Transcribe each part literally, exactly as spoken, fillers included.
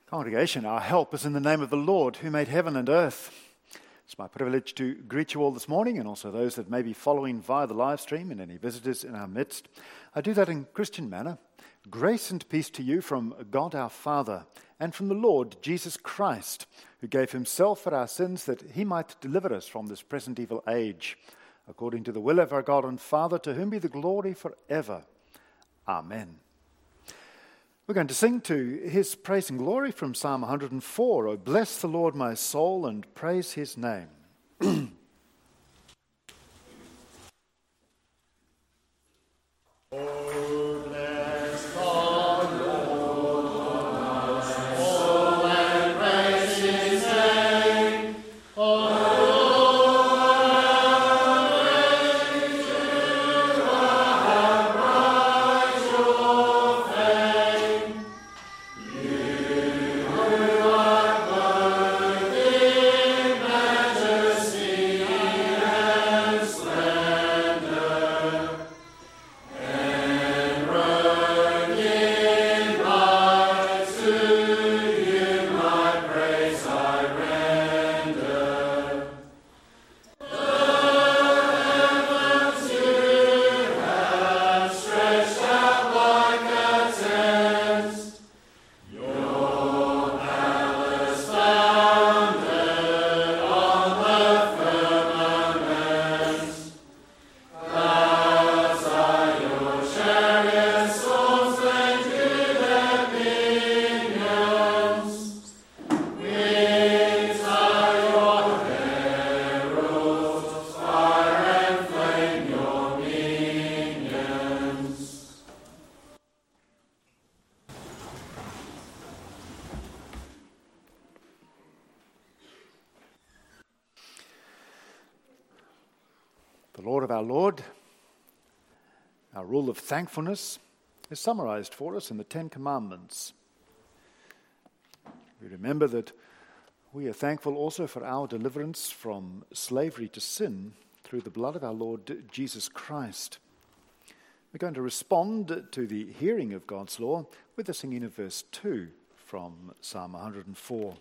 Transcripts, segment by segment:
Congregation, our help is in the name of the Lord who made heaven and earth. It's my privilege to greet you all this morning, and also those that may be following via the live stream and any visitors in our midst. I do that in Christian manner. Grace and peace to you from God our Father and from the Lord Jesus Christ, who gave himself for our sins that he might deliver us from this present evil age, according to the will of our God and Father, to whom be the glory forever. Amen. We're going to sing to his praise and glory from Psalm one hundred four. Oh, bless the Lord, my soul, and praise his name. The Lord of our Lord, our rule of thankfulness, is summarized for us in the Ten Commandments. We remember that we are thankful also for our deliverance from slavery to sin through the blood of our Lord Jesus Christ. We're going to respond to the hearing of God's law with the singing of verse two from Psalm one hundred four.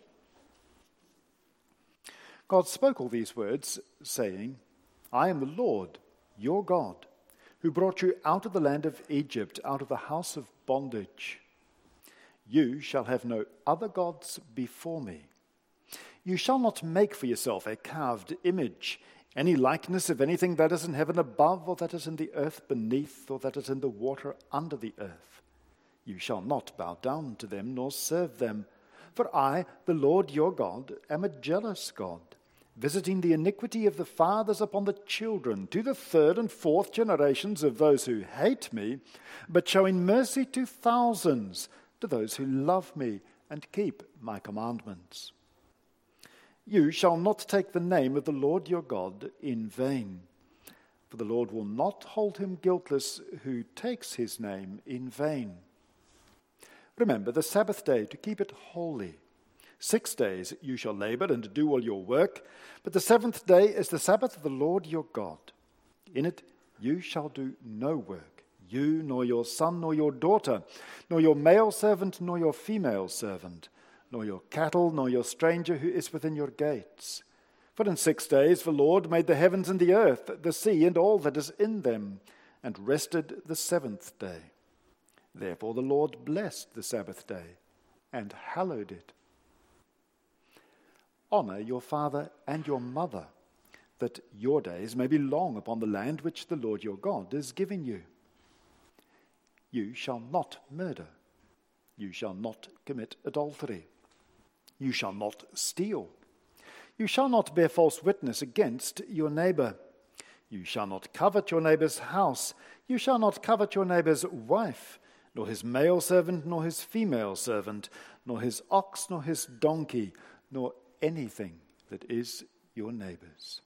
God spoke all these words, saying, I am the Lord, your God, who brought you out of the land of Egypt, out of the house of bondage. You shall have no other gods before me. You shall not make for yourself a carved image, any likeness of anything that is in heaven above, or that is in the earth beneath, or that is in the water under the earth. You shall not bow down to them, nor serve them. For I, the Lord your God, am a jealous God, visiting the iniquity of the fathers upon the children, to the third and fourth generations of those who hate me, but showing mercy to thousands, to those who love me and keep my commandments. You shall not take the name of the Lord your God in vain, for the Lord will not hold him guiltless who takes his name in vain. Remember the Sabbath day to keep it holy. Six days you shall labor and do all your work, but the seventh day is the Sabbath of the Lord your God. In it you shall do no work, you nor your son nor your daughter, nor your male servant nor your female servant, nor your cattle nor your stranger who is within your gates. For in six days the Lord made the heavens and the earth, the sea and all that is in them, and rested the seventh day. Therefore the Lord blessed the Sabbath day and hallowed it. Honor your father and your mother, that your days may be long upon the land which the Lord your God is giving you. You shall not murder. You shall not commit adultery. You shall not steal. You shall not bear false witness against your neighbor. You shall not covet your neighbor's house. You shall not covet your neighbor's wife, nor his male servant, nor his female servant, nor his ox, nor his donkey, nor anything that is your neighbor's.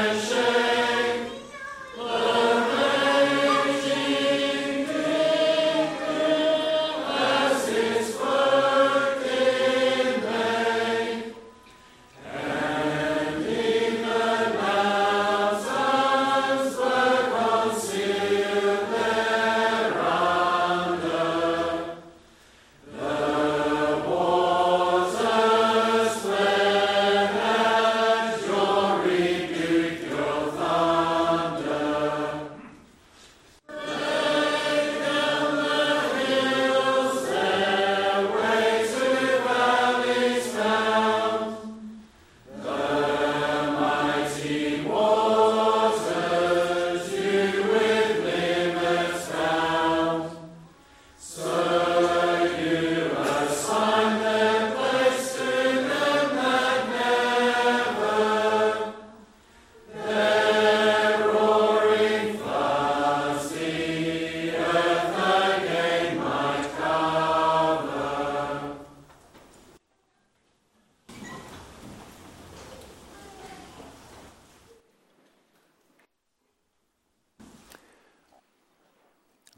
Thank you.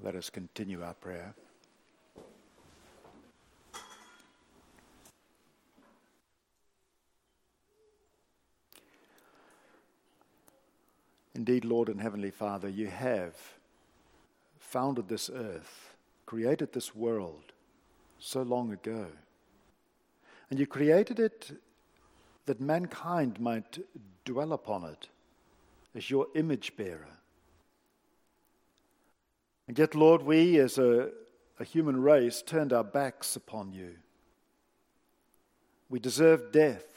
Let us continue our prayer. Indeed, Lord and Heavenly Father, you have founded this earth, created this world so long ago. And you created it that mankind might dwell upon it as your image bearer. And yet, Lord, we as a, a human race turned our backs upon you. We deserved death.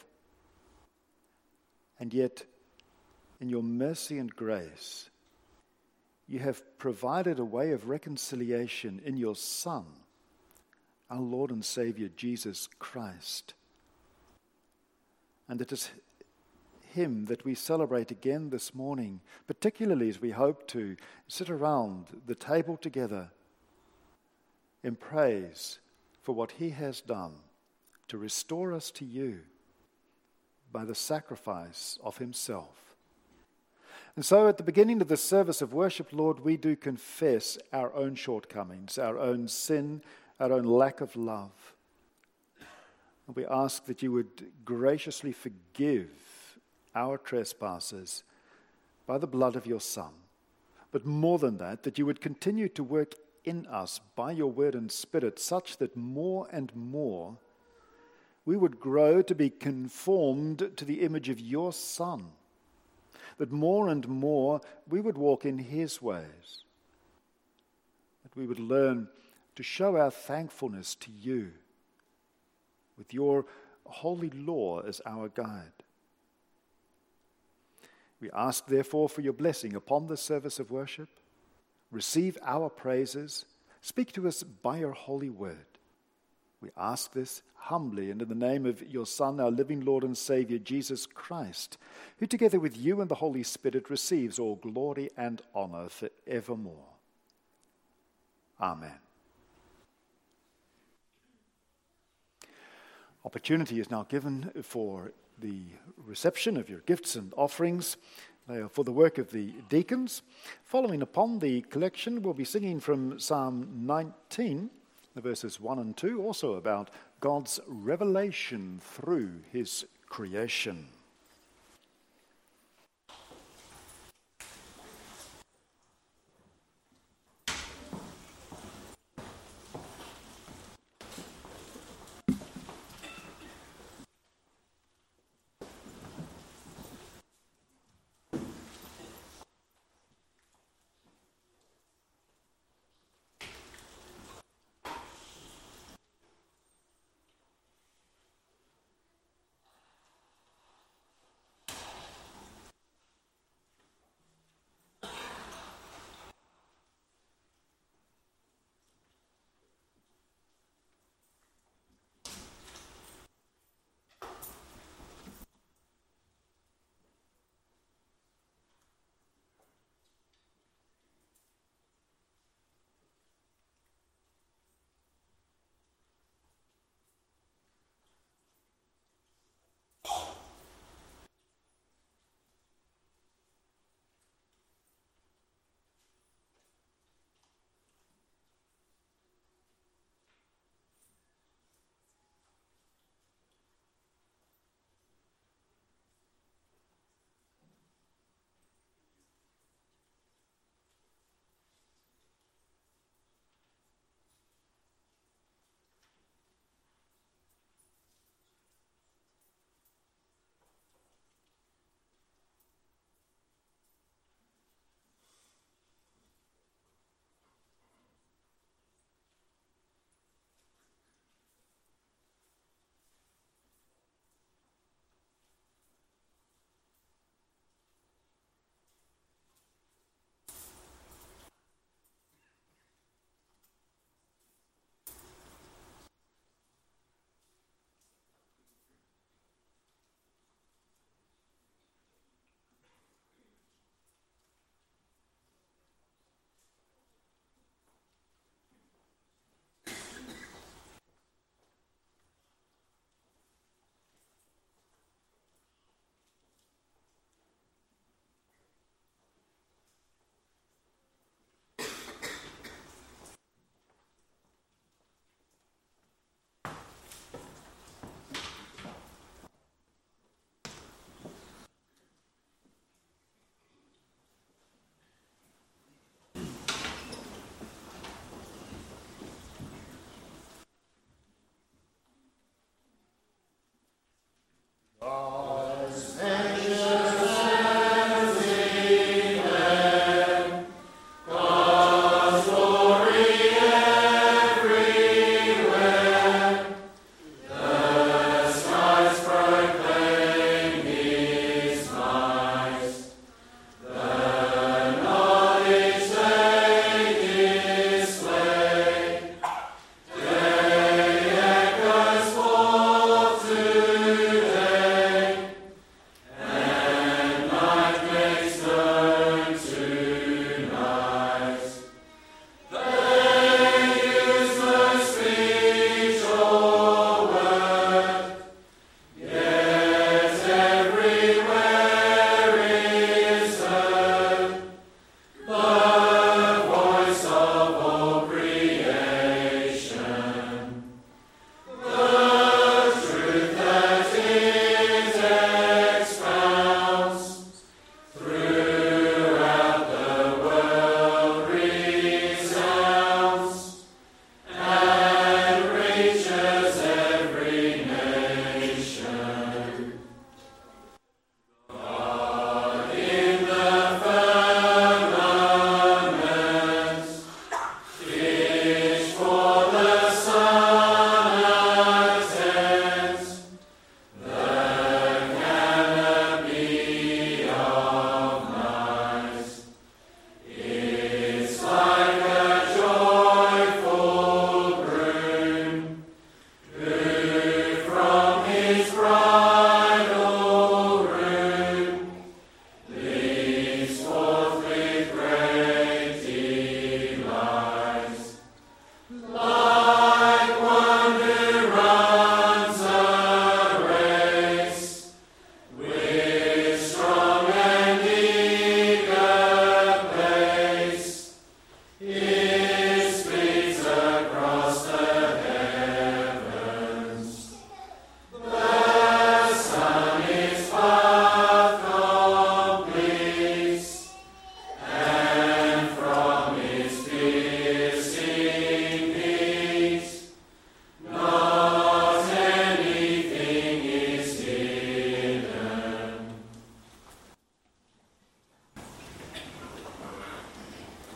And yet, in your mercy and grace, you have provided a way of reconciliation in your Son, our Lord and Savior, Jesus Christ. And it is him that we celebrate again this morning, particularly as we hope to sit around the table together in praise for what he has done to restore us to you by the sacrifice of himself. And so at the beginning of this service of worship, Lord, we do confess our own shortcomings, our own sin, our own lack of love. And we ask that you would graciously forgive our trespasses by the blood of your Son. But more than that, that you would continue to work in us by your word and spirit such that more and more we would grow to be conformed to the image of your Son. That more and more we would walk in his ways. That we would learn to show our thankfulness to you with your holy law as our guide. We ask, therefore, for your blessing upon this service of worship. Receive our praises. Speak to us by your holy word. We ask this humbly and in the name of your Son, our living Lord and Savior, Jesus Christ, who together with you and the Holy Spirit receives all glory and honor forevermore. Amen. Opportunity is now given for the reception of your gifts and offerings. They are for the work of the deacons. Following upon the collection, we'll be singing from Psalm nineteen, the verses one and two, also about God's revelation through his creation.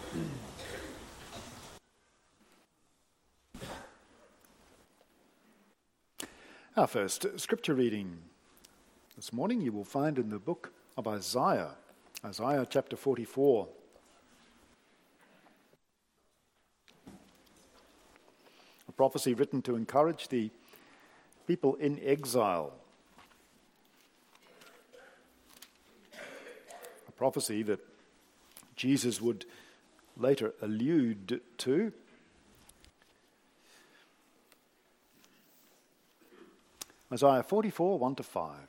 Our first scripture reading this morning you will find in the book of Isaiah, Isaiah chapter forty-four. A prophecy written to encourage the people in exile. A prophecy that Jesus would later allude to. Isaiah forty-four, one to five.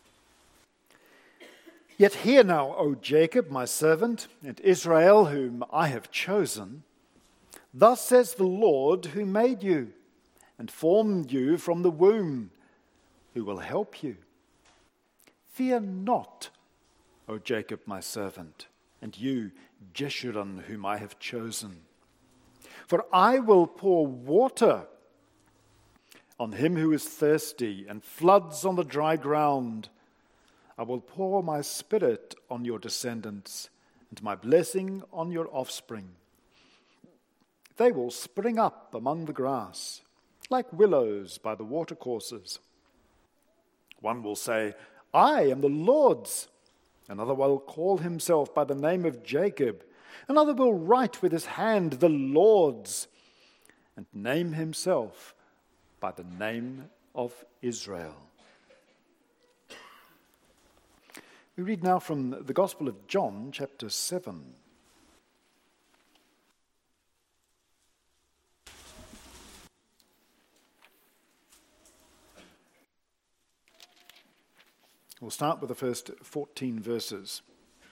Yet hear now, O Jacob, my servant, and Israel, whom I have chosen. Thus says the Lord, who made you and formed you from the womb, who will help you. Fear not, O Jacob, my servant, and you, Jeshurun, whom I have chosen. For I will pour water on him who is thirsty, and floods on the dry ground. I will pour my spirit on your descendants, and my blessing on your offspring. They will spring up among the grass, like willows by the watercourses. One will say, I am the Lord's. Another will call himself by the name of Jacob. Another will write with his hand, the Lord's, and name himself by the name of Israel. We read now from the Gospel of John, chapter seven. We'll start with the first fourteen verses.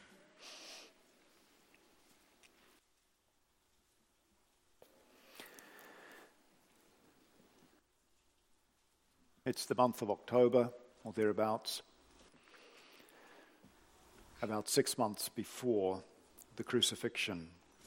It's the month of October, or thereabouts, about six months before the crucifixion.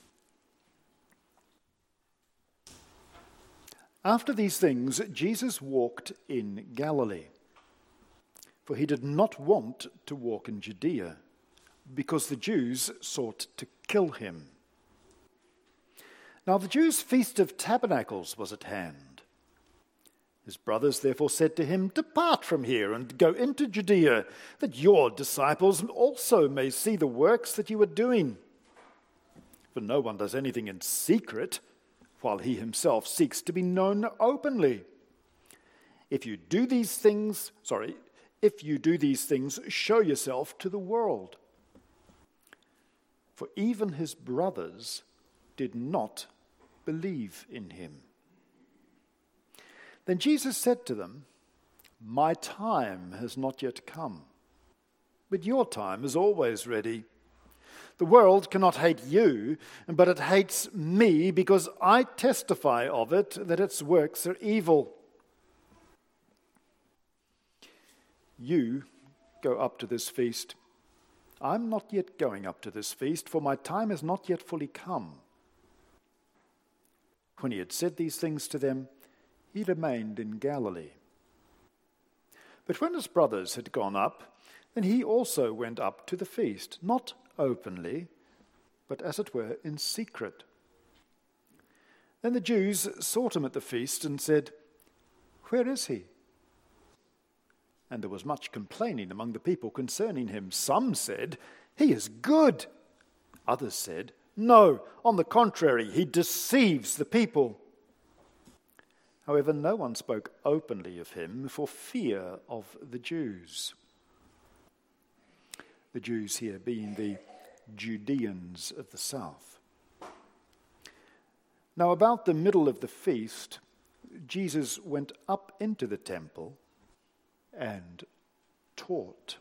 After these things, Jesus walked in Galilee, for he did not want to walk in Judea, because the Jews sought to kill him. Now the Jews' feast of tabernacles was at hand. His brothers therefore said to him, Depart from here and go into Judea, that your disciples also may see the works that you are doing. For no one does anything in secret, while he himself seeks to be known openly. If you do these things, sorry, if you do these things, show yourself to the world. For even his brothers did not believe in him. Then Jesus said to them, My time has not yet come, but your time is always ready. The world cannot hate you, but it hates me because I testify of it that its works are evil. You go up to this feast. I'm not yet going up to this feast, for my time has not yet fully come. When he had said these things to them, he remained in Galilee. But when his brothers had gone up, then he also went up to the feast, not openly, but as it were in secret. Then the Jews sought him at the feast and said, Where is he? And there was much complaining among the people concerning him. Some said, He is good. Others said, No, on the contrary, he deceives the people. However, no one spoke openly of him for fear of the Jews. The Jews here being the Judeans of the south. Now, about the middle of the feast, Jesus went up into the temple and taught.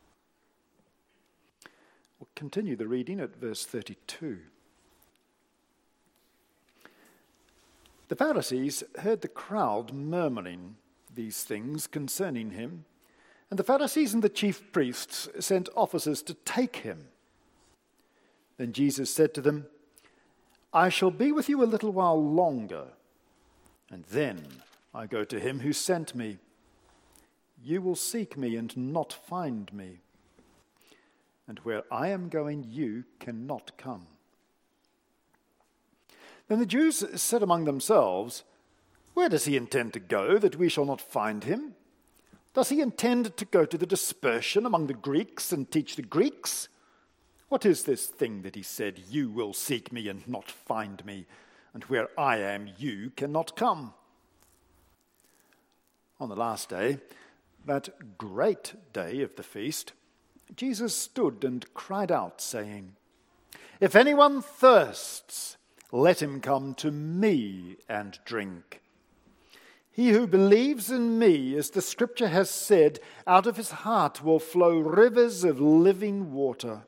We'll continue the reading at verse thirty-two. The Pharisees heard the crowd murmuring these things concerning him, and the Pharisees and the chief priests sent officers to take him. Then Jesus said to them, I shall be with you a little while longer, and then I go to him who sent me. You will seek me and not find me, and where I am going you cannot come. Then the Jews said among themselves, "Where does he intend to go, that we shall not find him? Does he intend to go to the dispersion among the Greeks and teach the Greeks? What is this thing that he said, 'You will seek me and not find me, and where I am you cannot come'?" On the last day, that great day of the feast, Jesus stood and cried out, saying, "If anyone thirsts, let him come to me and drink. He who believes in me, as the scripture has said, out of his heart will flow rivers of living water."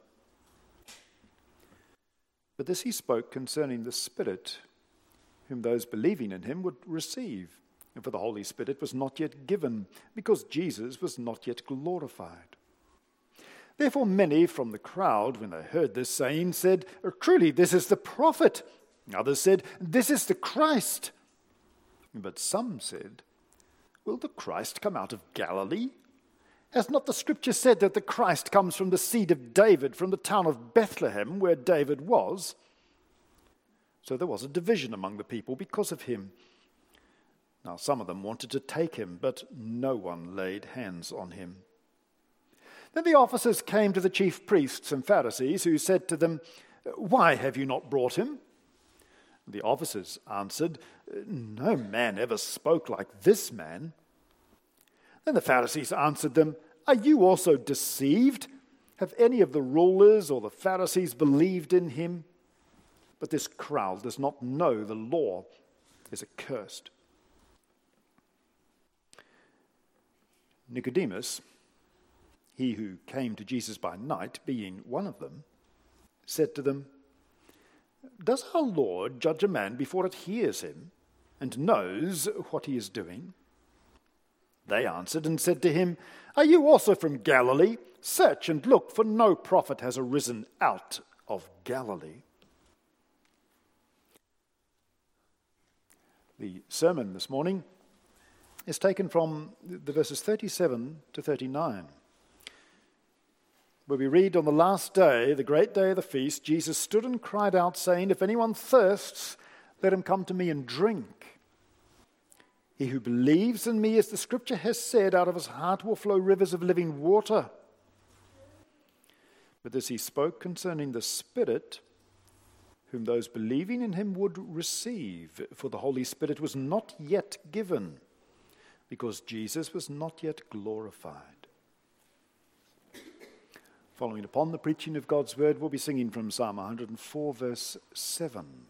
But this he spoke concerning the Spirit, whom those believing in him would receive. And for the Holy Spirit was not yet given, because Jesus was not yet glorified. Therefore many from the crowd, when they heard this saying, said, "Truly, this is the prophet." Others said, "This is the Christ." But some said, "Will the Christ come out of Galilee? Has not the scripture said that the Christ comes from the seed of David, from the town of Bethlehem, where David was?" So there was a division among the people because of him. Now some of them wanted to take him, but no one laid hands on him. Then the officers came to the chief priests and Pharisees, who said to them, "Why have you not brought him?" The officers answered, "No man ever spoke like this man." Then the Pharisees answered them, "Are you also deceived? Have any of the rulers or the Pharisees believed in him? But this crowd does not know the law, is accursed." Nicodemus, he who came to Jesus by night, being one of them, said to them, "Does our Lord judge a man before it hears him, and knows what he is doing?" They answered and said to him, "Are you also from Galilee? Search and look, for no prophet has arisen out of Galilee." The sermon this morning is taken from the verses thirty-seven to thirty-nine, where we read, "On the last day, the great day of the feast, Jesus stood and cried out, saying, 'If anyone thirsts, let him come to me and drink. He who believes in me, as the scripture has said, out of his heart will flow rivers of living water.' But this he spoke concerning the Spirit, whom those believing in him would receive, for the Holy Spirit was not yet given, because Jesus was not yet glorified." Following upon the preaching of God's word, we'll be singing from Psalm one hundred four, verse seven.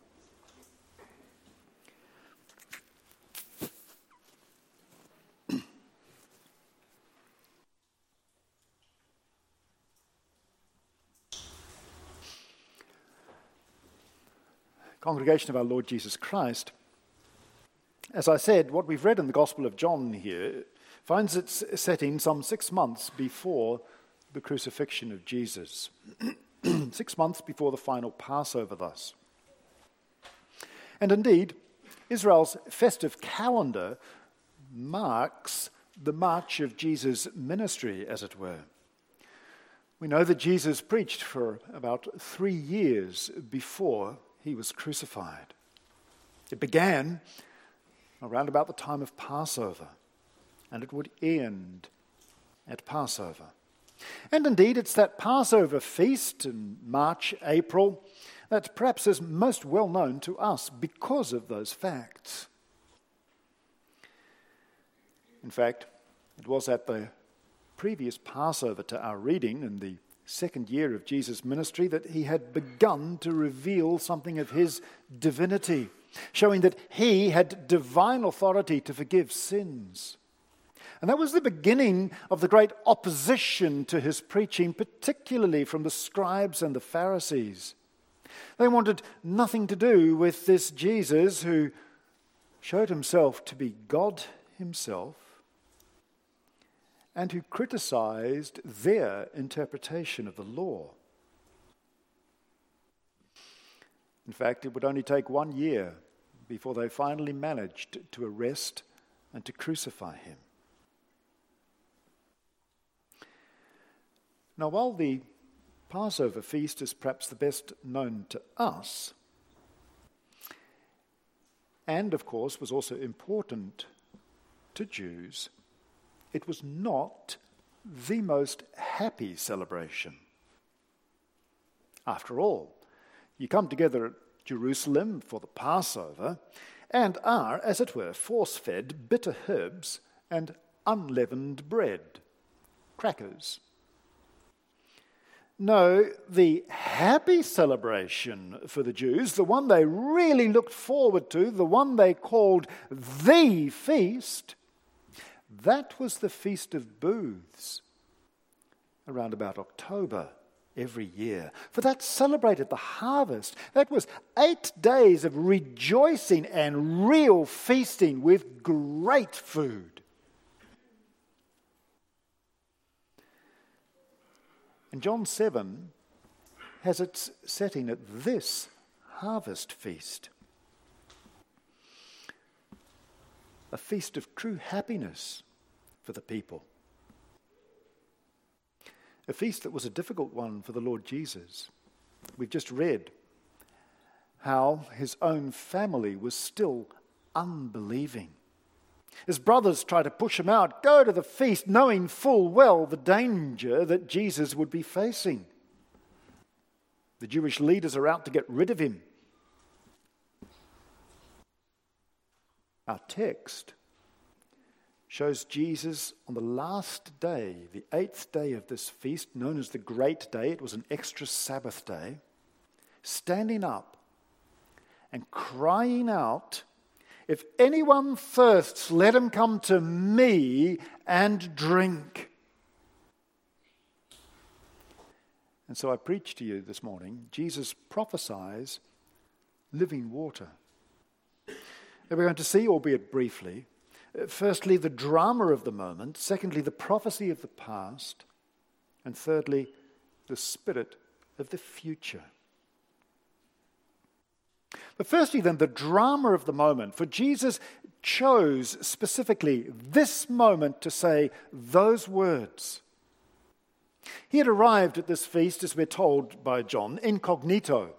Congregation of our Lord Jesus Christ, as I said, what we've read in the Gospel of John here finds its setting some six months before the crucifixion of Jesus. Six months before the final Passover, thus. And indeed, Israel's festive calendar marks the march of Jesus' ministry, as it were. We know that Jesus preached for about three years before he was crucified. It began around about the time of Passover, and it would end at Passover. And indeed, it's that Passover feast in March, April, that perhaps is most well known to us because of those facts. In fact, it was at the previous Passover to our reading in the second year of Jesus' ministry that he had begun to reveal something of his divinity, showing that he had divine authority to forgive sins. And that was the beginning of the great opposition to his preaching, particularly from the scribes and the Pharisees. They wanted nothing to do with this Jesus who showed himself to be God himself and who criticized their interpretation of the law. In fact, it would only take one year before they finally managed to arrest and to crucify him. Now, while the Passover feast is perhaps the best known to us, and of course was also important to Jews, it was not the most happy celebration. After all, you come together at Jerusalem for the Passover and are, as it were, force-fed bitter herbs and unleavened bread, crackers. No, the happy celebration for the Jews, the one they really looked forward to, the one they called the feast, that was the Feast of Booths, around about October every year. For that celebrated the harvest. That was eight days of rejoicing and real feasting with great food. And John seven has its setting at this harvest feast. A feast of true happiness for the people. A feast that was a difficult one for the Lord Jesus. We've just read how his own family was still unbelieving. His brothers tried to push him out, go to the feast, knowing full well the danger that Jesus would be facing. The Jewish leaders are out to get rid of him. Our text shows Jesus on the last day, the eighth day of this feast, known as the Great Day. It was an extra Sabbath day, standing up and crying out, "If anyone thirsts, let him come to me and drink." And so I preach to you this morning, Jesus prophesies living water. And we're going to see, albeit briefly, firstly, the drama of the moment, secondly, the prophecy of the past, and thirdly, the spirit of the future. But firstly, then, the drama of the moment. For Jesus chose specifically this moment to say those words. He had arrived at this feast, as we're told by John, incognito,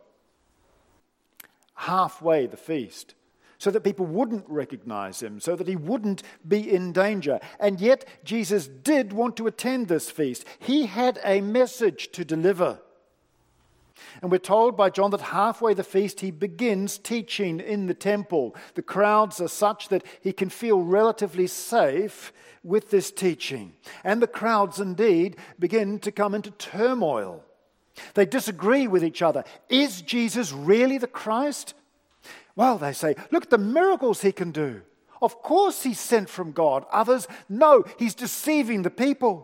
halfway the feast, so that people wouldn't recognize him, so that he wouldn't be in danger. And yet, Jesus did want to attend this feast. He had a message to deliver. And we're told by John that halfway the feast he begins teaching in the temple. The crowds are such that he can feel relatively safe with this teaching. And the crowds indeed begin to come into turmoil. They disagree with each other. Is Jesus really the Christ? Well, they say, look at the miracles he can do. Of course he's sent from God. Others, no, he's deceiving the people.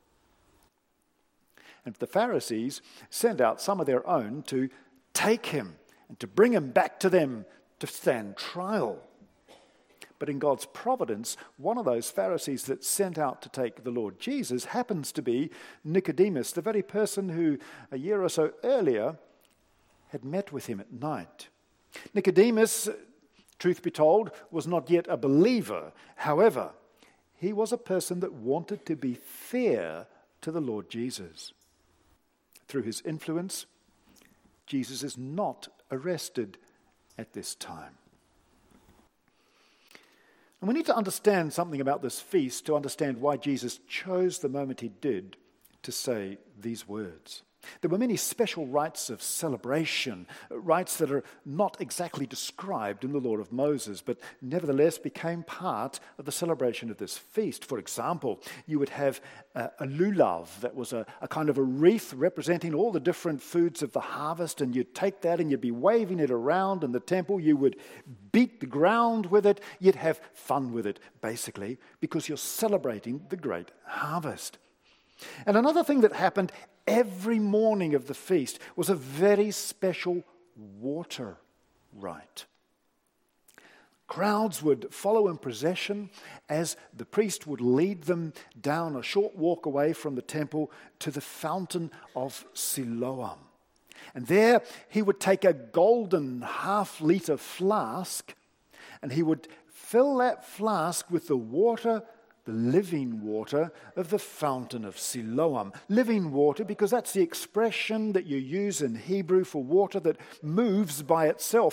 And the Pharisees send out some of their own to take him and to bring him back to them to stand trial. But in God's providence, one of those Pharisees that sent out to take the Lord Jesus happens to be Nicodemus, the very person who a year or so earlier had met with him at night. Nicodemus, truth be told, was not yet a believer. However, he was a person that wanted to be fair to the Lord Jesus. Through his influence, Jesus is not arrested at this time. And we need to understand something about this feast to understand why Jesus chose the moment he did to say these words. There were many special rites of celebration, rites that are not exactly described in the law of Moses, but nevertheless became part of the celebration of this feast. For example, you would have a, a lulav, that was a, a kind of a wreath representing all the different foods of the harvest, and you'd take that and you'd be waving it around in the temple. You would beat the ground with it. You'd have fun with it, basically, because you're celebrating the great harvest. And another thing that happened every morning of the feast was a very special water rite. Crowds would follow in procession as the priest would lead them down a short walk away from the temple to the fountain of Siloam. And there he would take a golden half-liter flask and he would fill that flask with the water, the living water of the fountain of Siloam. Living water, because that's the expression that you use in Hebrew for water that moves by itself,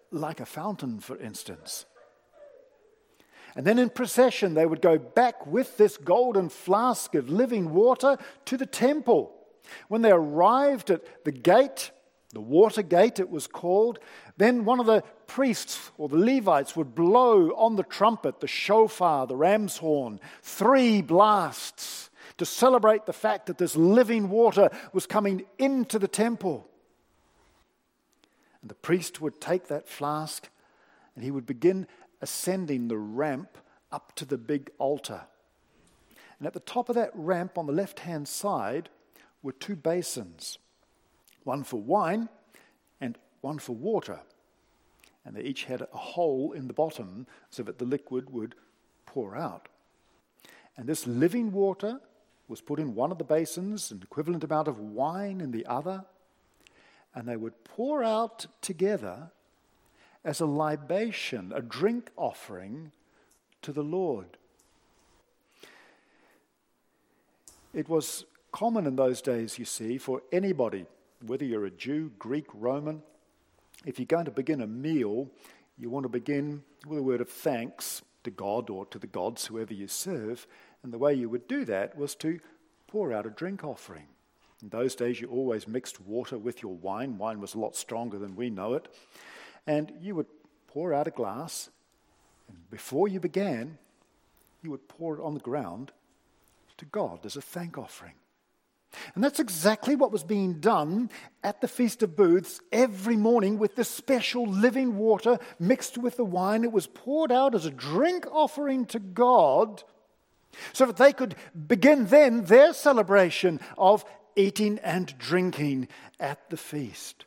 like a fountain, for instance. And then in procession, they would go back with this golden flask of living water to the temple. When they arrived at the gate, the water gate it was called, then one of the priests or the Levites would blow on the trumpet, the shofar, the ram's horn, three blasts to celebrate the fact that this living water was coming into the temple. And the priest would take that flask and he would begin ascending the ramp up to the big altar. And at the top of that ramp on the left-hand side were two basins, one for wine and one for water. And they each had a hole in the bottom so that the liquid would pour out. And this living water was put in one of the basins, an equivalent amount of wine in the other, and they would pour out together as a libation, a drink offering to the Lord. It was common in those days, you see, for anybody, whether you're a Jew, Greek, Roman, if you're going to begin a meal, you want to begin with a word of thanks to God or to the gods, whoever you serve. And the way you would do that was to pour out a drink offering. In those days, you always mixed water with your wine. Wine was a lot stronger than we know it. And you would pour out a glass, and before you began, you would pour it on the ground to God as a thank offering. And that's exactly what was being done at the Feast of Booths every morning with this special living water mixed with the wine. It was poured out as a drink offering to God so that they could begin then their celebration of eating and drinking at the feast.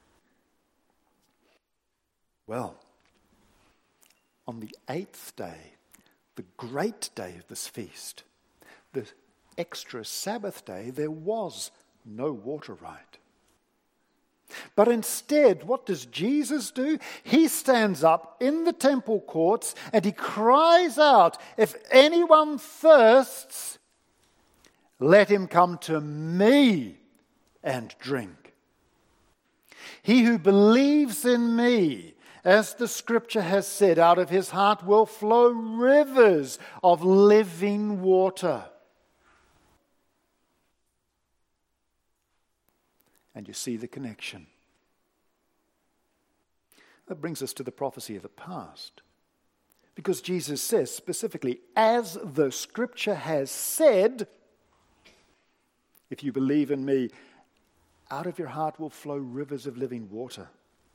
Well, on the eighth day, the great day of this feast, the extra Sabbath day, there was no water rite. But instead, what does Jesus do? He stands up in the temple courts and he cries out, "If anyone thirsts, let him come to me and drink. He who believes in me, as the scripture has said, out of his heart will flow rivers of living water." And you see the connection. That brings us to the prophecy of the past. Because Jesus says specifically, as the scripture has said, if you believe in me, out of your heart will flow rivers of living water.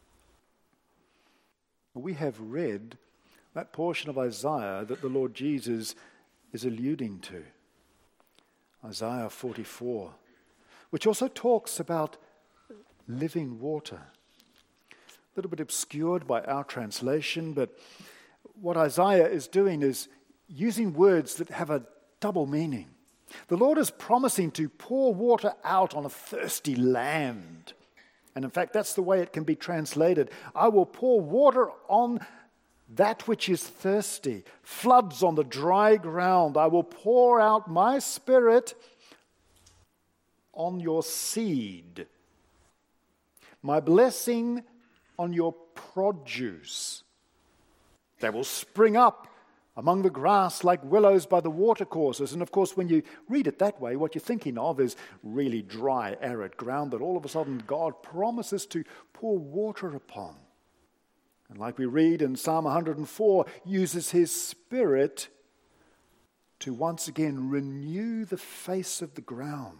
We have read that portion of Isaiah that the Lord Jesus is alluding to. Isaiah forty-four, which also talks about living water. A little bit obscured by our translation, but what Isaiah is doing is using words that have a double meaning. The Lord is promising to pour water out on a thirsty land. And in fact, that's the way it can be translated. I will pour water on that which is thirsty, floods on the dry ground. I will pour out my spirit on your seed, my blessing on your produce. They will spring up among the grass like willows by the watercourses. And of course, when you read it that way, what you're thinking of is really dry, arid ground that all of a sudden God promises to pour water upon. And like we read in Psalm one hundred four, uses his spirit to once again renew the face of the ground.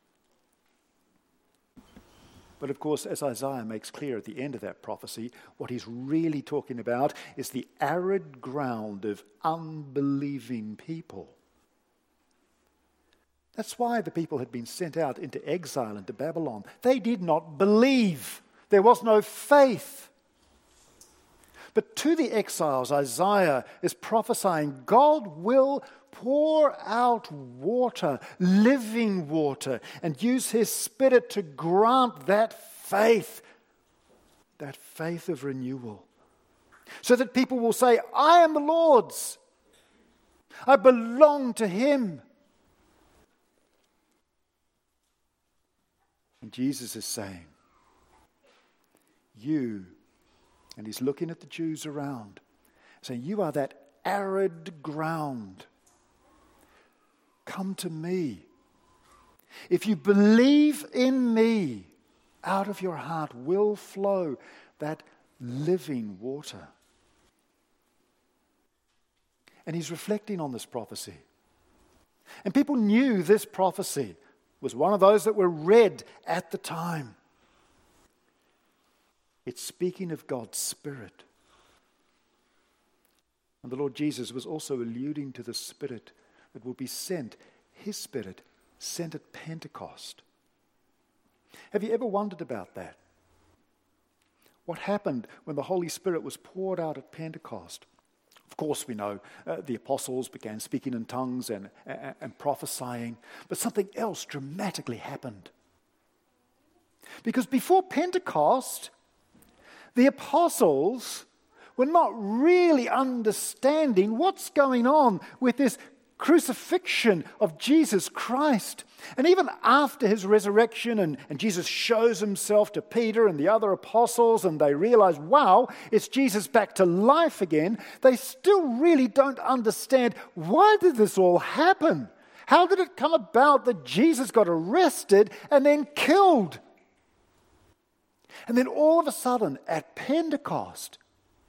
But of course, as Isaiah makes clear at the end of that prophecy, what he's really talking about is the arid ground of unbelieving people. That's why the people had been sent out into exile into Babylon. They did not believe. There was no faith. But to the exiles, Isaiah is prophesying God will pour out water, living water, and use his spirit to grant that faith, that faith of renewal. So that people will say, I am the Lord's. I belong to him. And Jesus is saying, you And he's looking at the Jews around, saying, you are that arid ground. Come to me. If you believe in me, out of your heart will flow that living water. And he's reflecting on this prophecy. And people knew this prophecy was one of those that were read at the time. It's speaking of God's Spirit. And the Lord Jesus was also alluding to the Spirit that will be sent, his Spirit, sent at Pentecost. Have you ever wondered about that? What happened when the Holy Spirit was poured out at Pentecost? Of course, we know uh, the apostles began speaking in tongues and, and, and prophesying, but something else dramatically happened. Because before Pentecost, the apostles were not really understanding what's going on with this crucifixion of Jesus Christ. And even after his resurrection and, and Jesus shows himself to Peter and the other apostles and they realize, wow, it's Jesus back to life again, they still really don't understand, why did this all happen? How did it come about that Jesus got arrested and then killed? And then all of a sudden at Pentecost,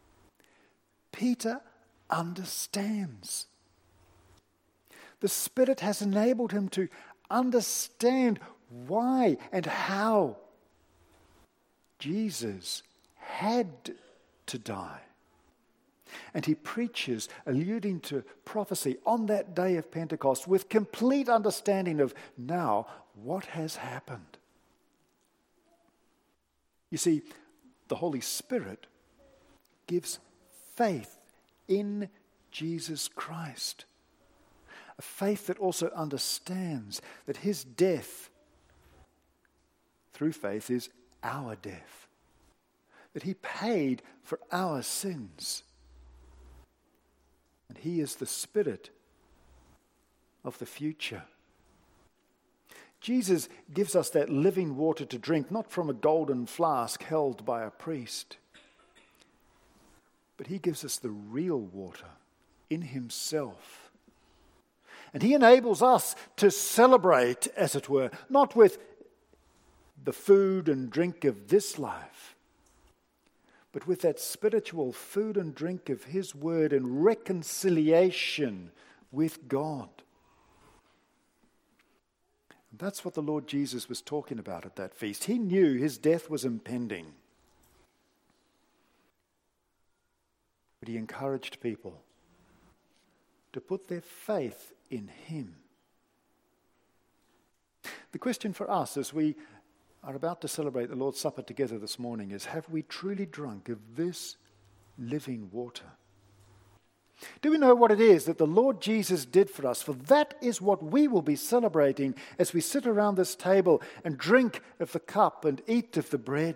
Peter understands. The Spirit has enabled him to understand why and how Jesus had to die. And he preaches, alluding to prophecy on that day of Pentecost with complete understanding of now what has happened. You see, the Holy Spirit gives faith in Jesus Christ. A faith that also understands that his death through faith is our death. That he paid for our sins. And he is the Spirit of the future. Jesus gives us that living water to drink, not from a golden flask held by a priest, but he gives us the real water in himself. And he enables us to celebrate, as it were, not with the food and drink of this life, but with that spiritual food and drink of his word and reconciliation with God. And that's what the Lord Jesus was talking about at that feast. He knew his death was impending. But he encouraged people to put their faith in him. The question for us as we are about to celebrate the Lord's Supper together this morning is, have we truly drunk of this living water? Do we know what it is that the Lord Jesus did for us? For that is what we will be celebrating as we sit around this table and drink of the cup and eat of the bread.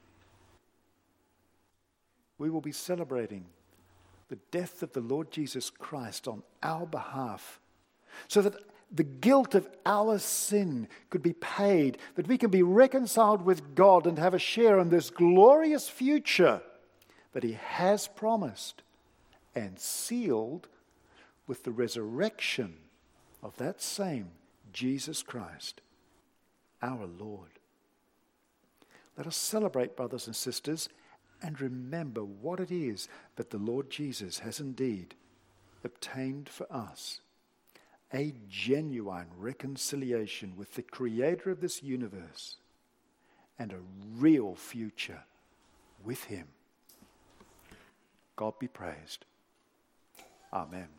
We will be celebrating the death of the Lord Jesus Christ on our behalf, so that the guilt of our sin could be paid, that we can be reconciled with God and have a share in this glorious future that he has promised and sealed with the resurrection of that same Jesus Christ, our Lord. Let us celebrate, brothers and sisters, and remember what it is that the Lord Jesus has indeed obtained for us. A genuine reconciliation with the Creator of this universe and a real future with him. God be praised. Amen.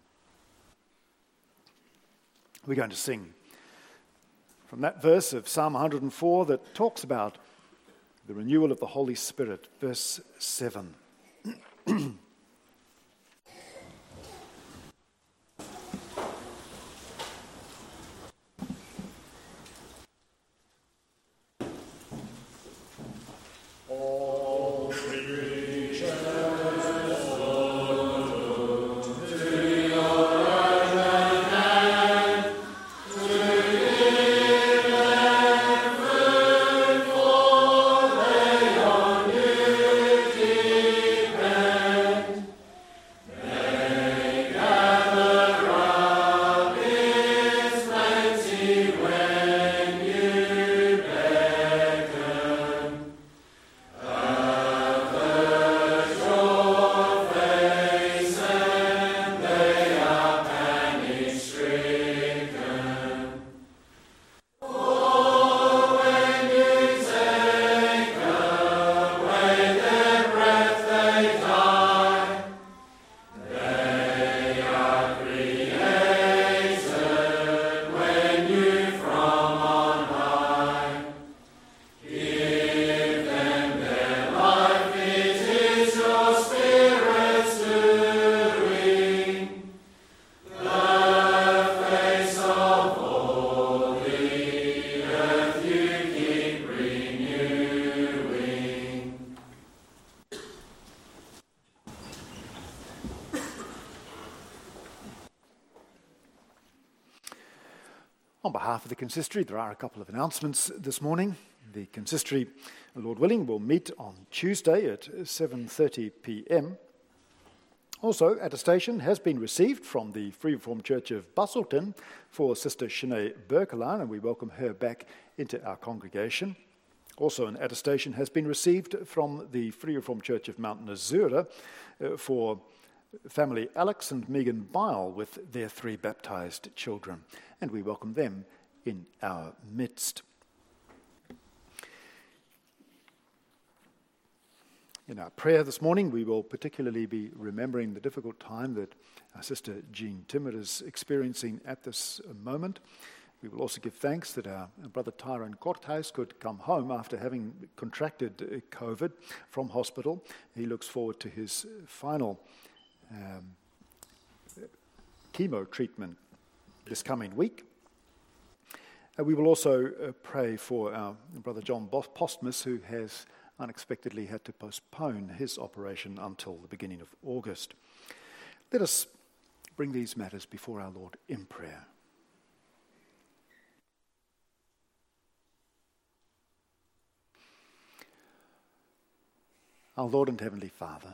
We're going to sing from that verse of Psalm one hundred four that talks about the renewal of the Holy Spirit, verse seven. Thank you. On behalf of the consistory, there are a couple of announcements this morning. The consistory, Lord willing, will meet on Tuesday at seven thirty p.m. Also, attestation has been received from the Free Reformed Church of Busselton for Sister Sinead Berkelan, and we welcome her back into our congregation. Also, an attestation has been received from the Free Reformed Church of Mount Nazura uh, for family Alex and Megan Bile with their three baptized children, and we welcome them in our midst. In our prayer this morning, we will particularly be remembering the difficult time that our sister Jean Timmer is experiencing at this moment. We will also give thanks that our brother Tyrone Korthuis could come home after having contracted COVID from hospital. He looks forward to his final um, chemo treatment this coming week. Uh, we will also uh, pray for our brother John Postmus, who has unexpectedly had to postpone his operation until the beginning of August. Let us bring these matters before our Lord in prayer. Our Lord and Heavenly Father,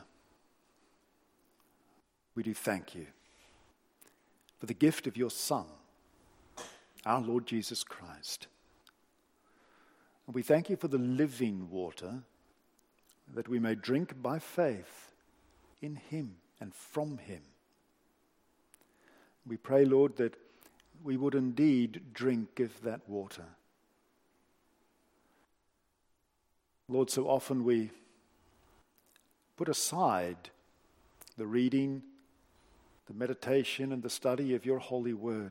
we do thank you for the gift of your Son, our Lord Jesus Christ. And we thank you for the living water that we may drink by faith in him and from him. We pray, Lord, that we would indeed drink of that water. Lord, so often we put aside the reading, the meditation, and the study of your holy word.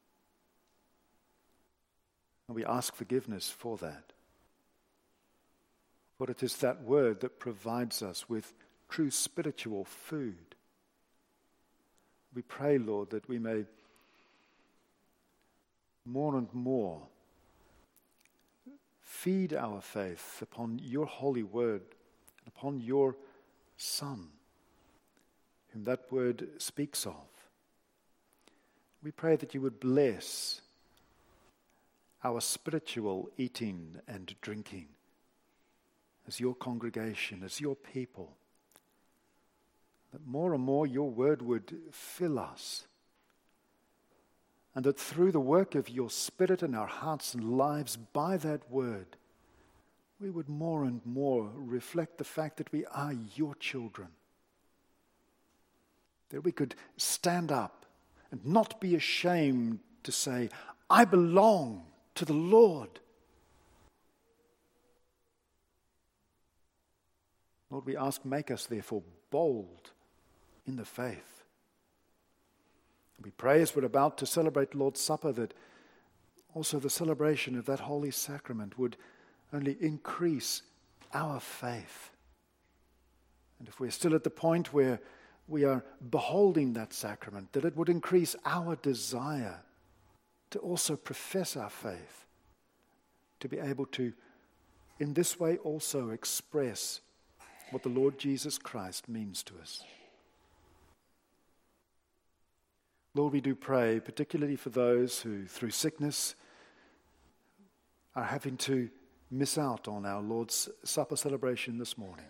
And we ask forgiveness for that. For it is that word that provides us with true spiritual food. We pray, Lord, that we may more and more feed our faith upon your holy word, and upon your Son, whom that word speaks of. We pray that you would bless our spiritual eating and drinking as your congregation, as your people, that more and more your word would fill us, and that through the work of your Spirit in our hearts and lives, by that word, we would more and more reflect the fact that we are your children, that we could stand up and not be ashamed to say, I belong to the Lord. Lord, we ask, make us therefore bold in the faith. We pray as we're about to celebrate Lord's Supper that also the celebration of that holy sacrament would only increase our faith. And if we're still at the point where we are beholding that sacrament, that it would increase our desire to also profess our faith, to be able to, in this way, also express what the Lord Jesus Christ means to us. Lord, we do pray, particularly for those who, through sickness, are having to miss out on our Lord's Supper celebration this morning.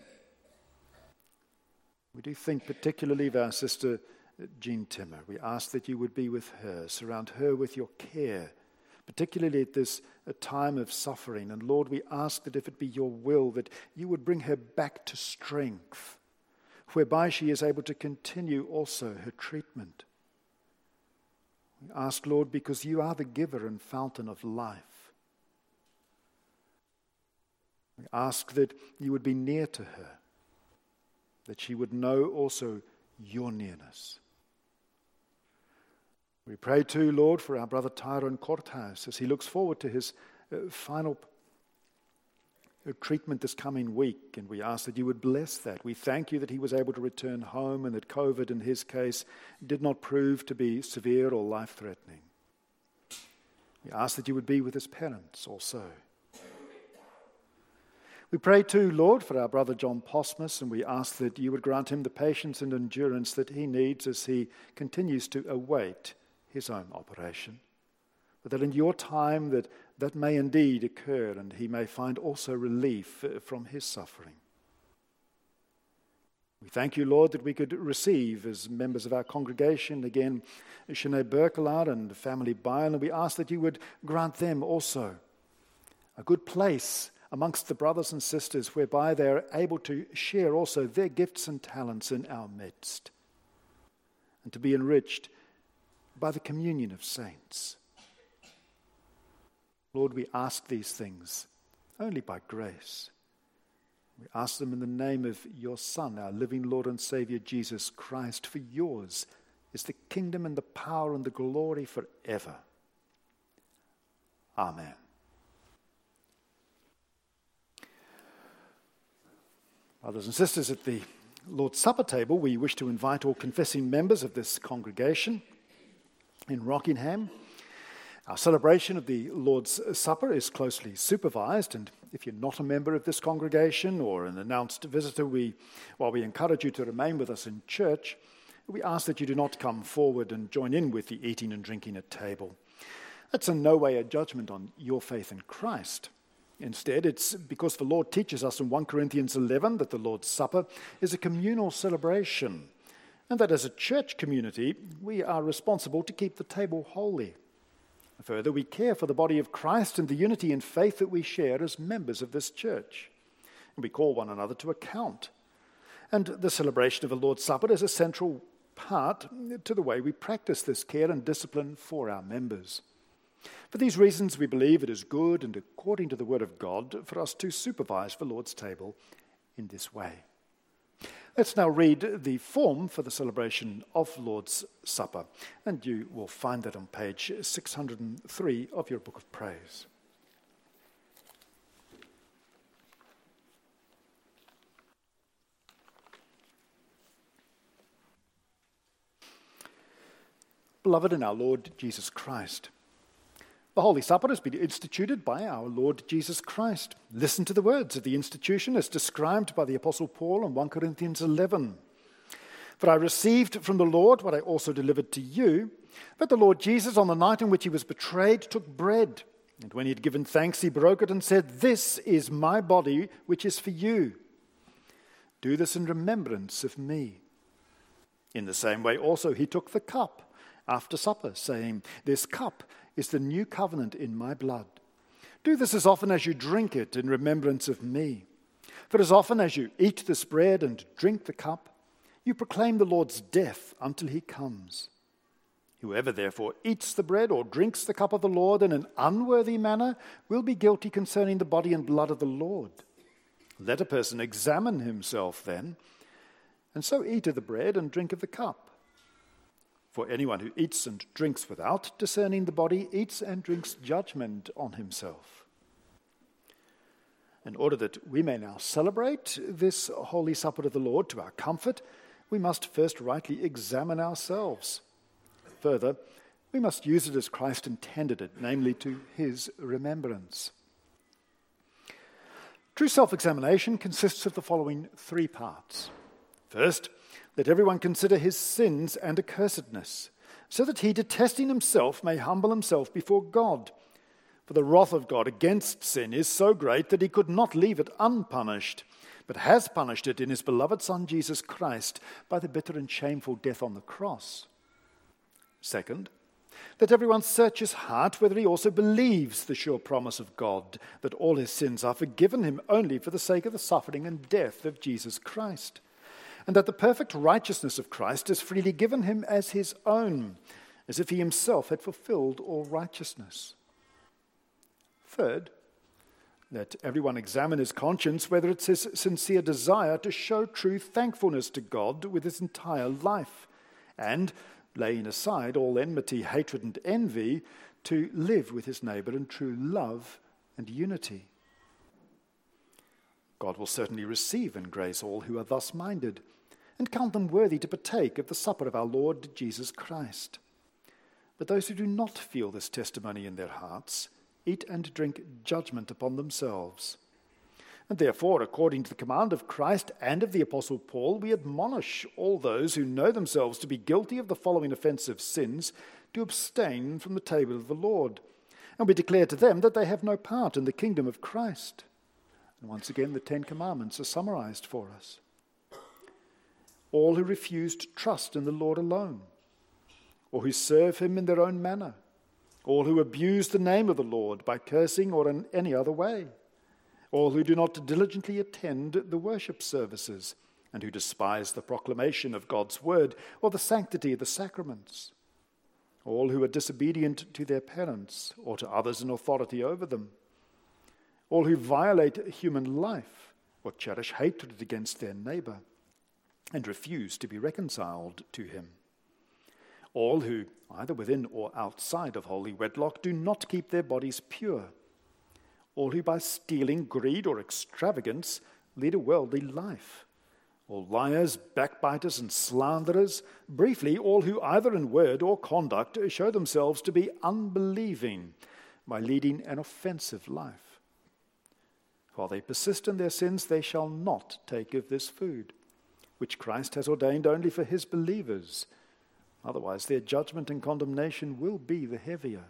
We do think particularly of our sister Jean Timmer. We ask that you would be with her, surround her with your care, particularly at this a time of suffering. And Lord, we ask that if it be your will, that you would bring her back to strength, whereby she is able to continue also her treatment. We ask, Lord, because you are the giver and fountain of life. We ask that you would be near to her, that she would know also your nearness. We pray too, Lord, for our brother Tyrone Korthuis as he looks forward to his uh, final uh, treatment this coming week, and we ask that you would bless that. We thank you that he was able to return home and that COVID in his case did not prove to be severe or life-threatening. We ask that you would be with his parents also. We pray too, Lord, for our brother John Postmus, and we ask that you would grant him the patience and endurance that he needs as he continues to await his own operation. but that in your time that that may indeed occur and he may find also relief from his suffering. We thank you, Lord, that we could receive as members of our congregation, again, Sinead Berkelard and family Byron, and we ask that you would grant them also a good place amongst the brothers and sisters whereby they are able to share also their gifts and talents in our midst and to be enriched by the communion of saints. Lord, we ask these things only by grace. We ask them in the name of your Son, our living Lord and Savior, Jesus Christ, for yours is the kingdom and the power and the glory forever. Amen. Brothers and sisters, at the Lord's Supper table, we wish to invite all confessing members of this congregation in Rockingham. Our celebration of the Lord's Supper is closely supervised, and if you're not a member of this congregation or an announced visitor, we, while we encourage you to remain with us in church, we ask that you do not come forward and join in with the eating and drinking at table. That's in no way a judgment on your faith in Christ. Instead, it's because the Lord teaches us in First Corinthians eleven that the Lord's Supper is a communal celebration, and that as a church community, we are responsible to keep the table holy. Further, we care for the body of Christ and the unity in faith that we share as members of this church. And we call one another to account. And the celebration of the Lord's Supper is a central part to the way we practice this care and discipline for our members. For these reasons, we believe it is good and according to the Word of God for us to supervise the Lord's table in this way. Let's now read the form for the celebration of Lord's Supper, and you will find that on page six hundred three of your Book of Praise. Beloved in our Lord Jesus Christ, the Holy Supper has been instituted by our Lord Jesus Christ. Listen to the words of the institution as described by the Apostle Paul in First Corinthians eleven. For I received from the Lord what I also delivered to you, that the Lord Jesus, on the night in which he was betrayed, took bread, and when he had given thanks, he broke it and said, "This is my body, which is for you. Do this in remembrance of me." In the same way also he took the cup after supper, saying, "This cup is the new covenant in my blood. Do this as often as you drink it in remembrance of me. For as often as you eat this bread and drink the cup, you proclaim the Lord's death until he comes. Whoever therefore eats the bread or drinks the cup of the Lord in an unworthy manner will be guilty concerning the body and blood of the Lord. Let a person examine himself then, and so eat of the bread and drink of the cup. For anyone who eats and drinks without discerning the body eats and drinks judgment on himself." In order that we may now celebrate this Holy Supper of the Lord to our comfort, we must first rightly examine ourselves. Further, we must use it as Christ intended it, namely to his remembrance. True self-examination consists of the following three parts. First, let everyone consider his sins and accursedness, so that he, detesting himself, may humble himself before God. For the wrath of God against sin is so great that he could not leave it unpunished, but has punished it in his beloved Son Jesus Christ by the bitter and shameful death on the cross. Second, let everyone search his heart whether he also believes the sure promise of God, that all his sins are forgiven him only for the sake of the suffering and death of Jesus Christ, and that the perfect righteousness of Christ is freely given him as his own, as if he himself had fulfilled all righteousness. Third, let everyone examine his conscience whether it's his sincere desire to show true thankfulness to God with his entire life, and, laying aside all enmity, hatred, and envy, to live with his neighbor in true love and unity. God will certainly receive in grace all who are thus minded, and count them worthy to partake of the supper of our Lord Jesus Christ. But those who do not feel this testimony in their hearts eat and drink judgment upon themselves. And therefore, according to the command of Christ and of the Apostle Paul, we admonish all those who know themselves to be guilty of the following offensive sins to abstain from the table of the Lord, And we declare to them that they have no part in the kingdom of Christ. And once again, the Ten Commandments are summarized for us. All who refuse to trust in the Lord alone, or who serve him in their own manner, all who abuse the name of the Lord by cursing or in any other way, all who do not diligently attend the worship services, and who despise the proclamation of God's word or the sanctity of the sacraments, all who are disobedient to their parents or to others in authority over them, all who violate human life or cherish hatred against their neighbor and refuse to be reconciled to him, all who, either within or outside of holy wedlock, do not keep their bodies pure, all who by stealing, greed, or extravagance lead a worldly life, all liars, backbiters, and slanderers, briefly, all who either in word or conduct show themselves to be unbelieving by leading an offensive life. While they persist in their sins, they shall not take of this food, which Christ has ordained only for his believers. Otherwise, their judgment and condemnation will be the heavier.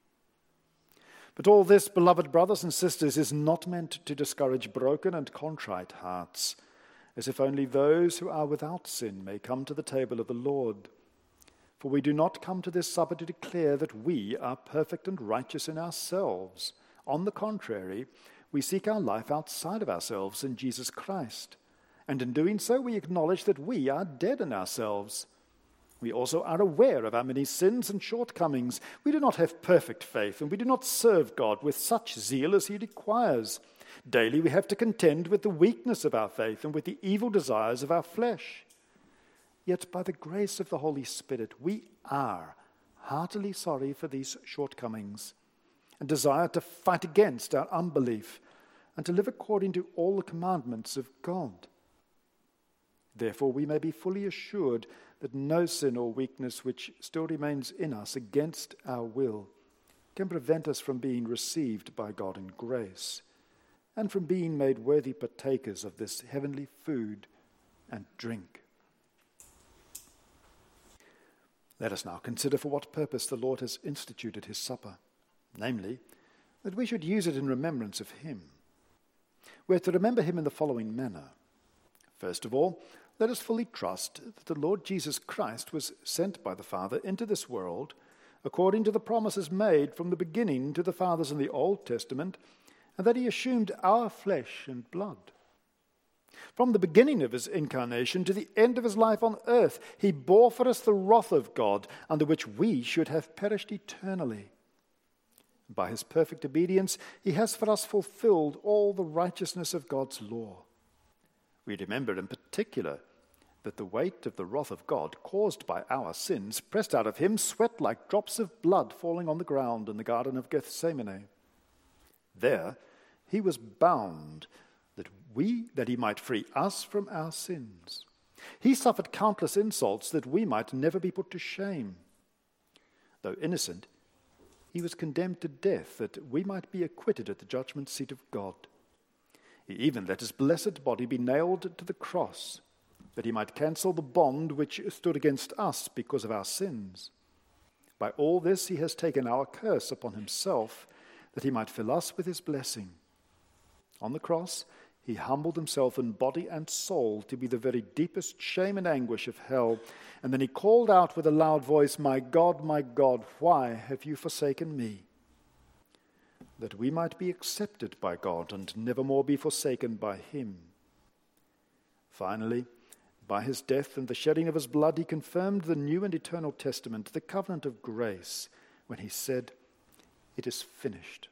But all this, beloved brothers and sisters, is not meant to discourage broken and contrite hearts, as if only those who are without sin may come to the table of the Lord. For we do not come to this supper to declare that we are perfect and righteous in ourselves. On the contrary, we seek our life outside of ourselves in Jesus Christ. And in doing so, we acknowledge that we are dead in ourselves. We also are aware of our many sins and shortcomings. We do not have perfect faith, and we do not serve God with such zeal as he requires. Daily we have to contend with the weakness of our faith and with the evil desires of our flesh. Yet by the grace of the Holy Spirit, we are heartily sorry for these shortcomings and desire to fight against our unbelief and to live according to all the commandments of God. Therefore, we may be fully assured that no sin or weakness which still remains in us against our will can prevent us from being received by God in grace and from being made worthy partakers of this heavenly food and drink. Let us now consider for what purpose the Lord has instituted his supper, namely, that we should use it in remembrance of him. We are to remember him in the following manner. First of all, let us fully trust that the Lord Jesus Christ was sent by the Father into this world according to the promises made from the beginning to the fathers in the Old Testament, and that he assumed our flesh and blood. From the beginning of his incarnation to the end of his life on earth, he bore for us the wrath of God, under which we should have perished eternally. By his perfect obedience, he has for us fulfilled all the righteousness of God's law. We remember in particular that the weight of the wrath of God caused by our sins pressed out of him sweat like drops of blood falling on the ground in the Garden of Gethsemane. There he was bound that we that he might free us from our sins. He suffered countless insults that we might never be put to shame. Though innocent, he was condemned to death that we might be acquitted at the judgment seat of God. He even let his blessed body be nailed to the cross, that he might cancel the bond which stood against us because of our sins. By all this he has taken our curse upon himself, that he might fill us with his blessing. On the cross, he humbled himself in body and soul to be the very deepest shame and anguish of hell, and then he called out with a loud voice, "My God, my God, why have you forsaken me?" That we might be accepted by God and never more be forsaken by him. Finally, by his death and the shedding of his blood, he confirmed the new and eternal testament, the covenant of grace, when he said, "It is finished."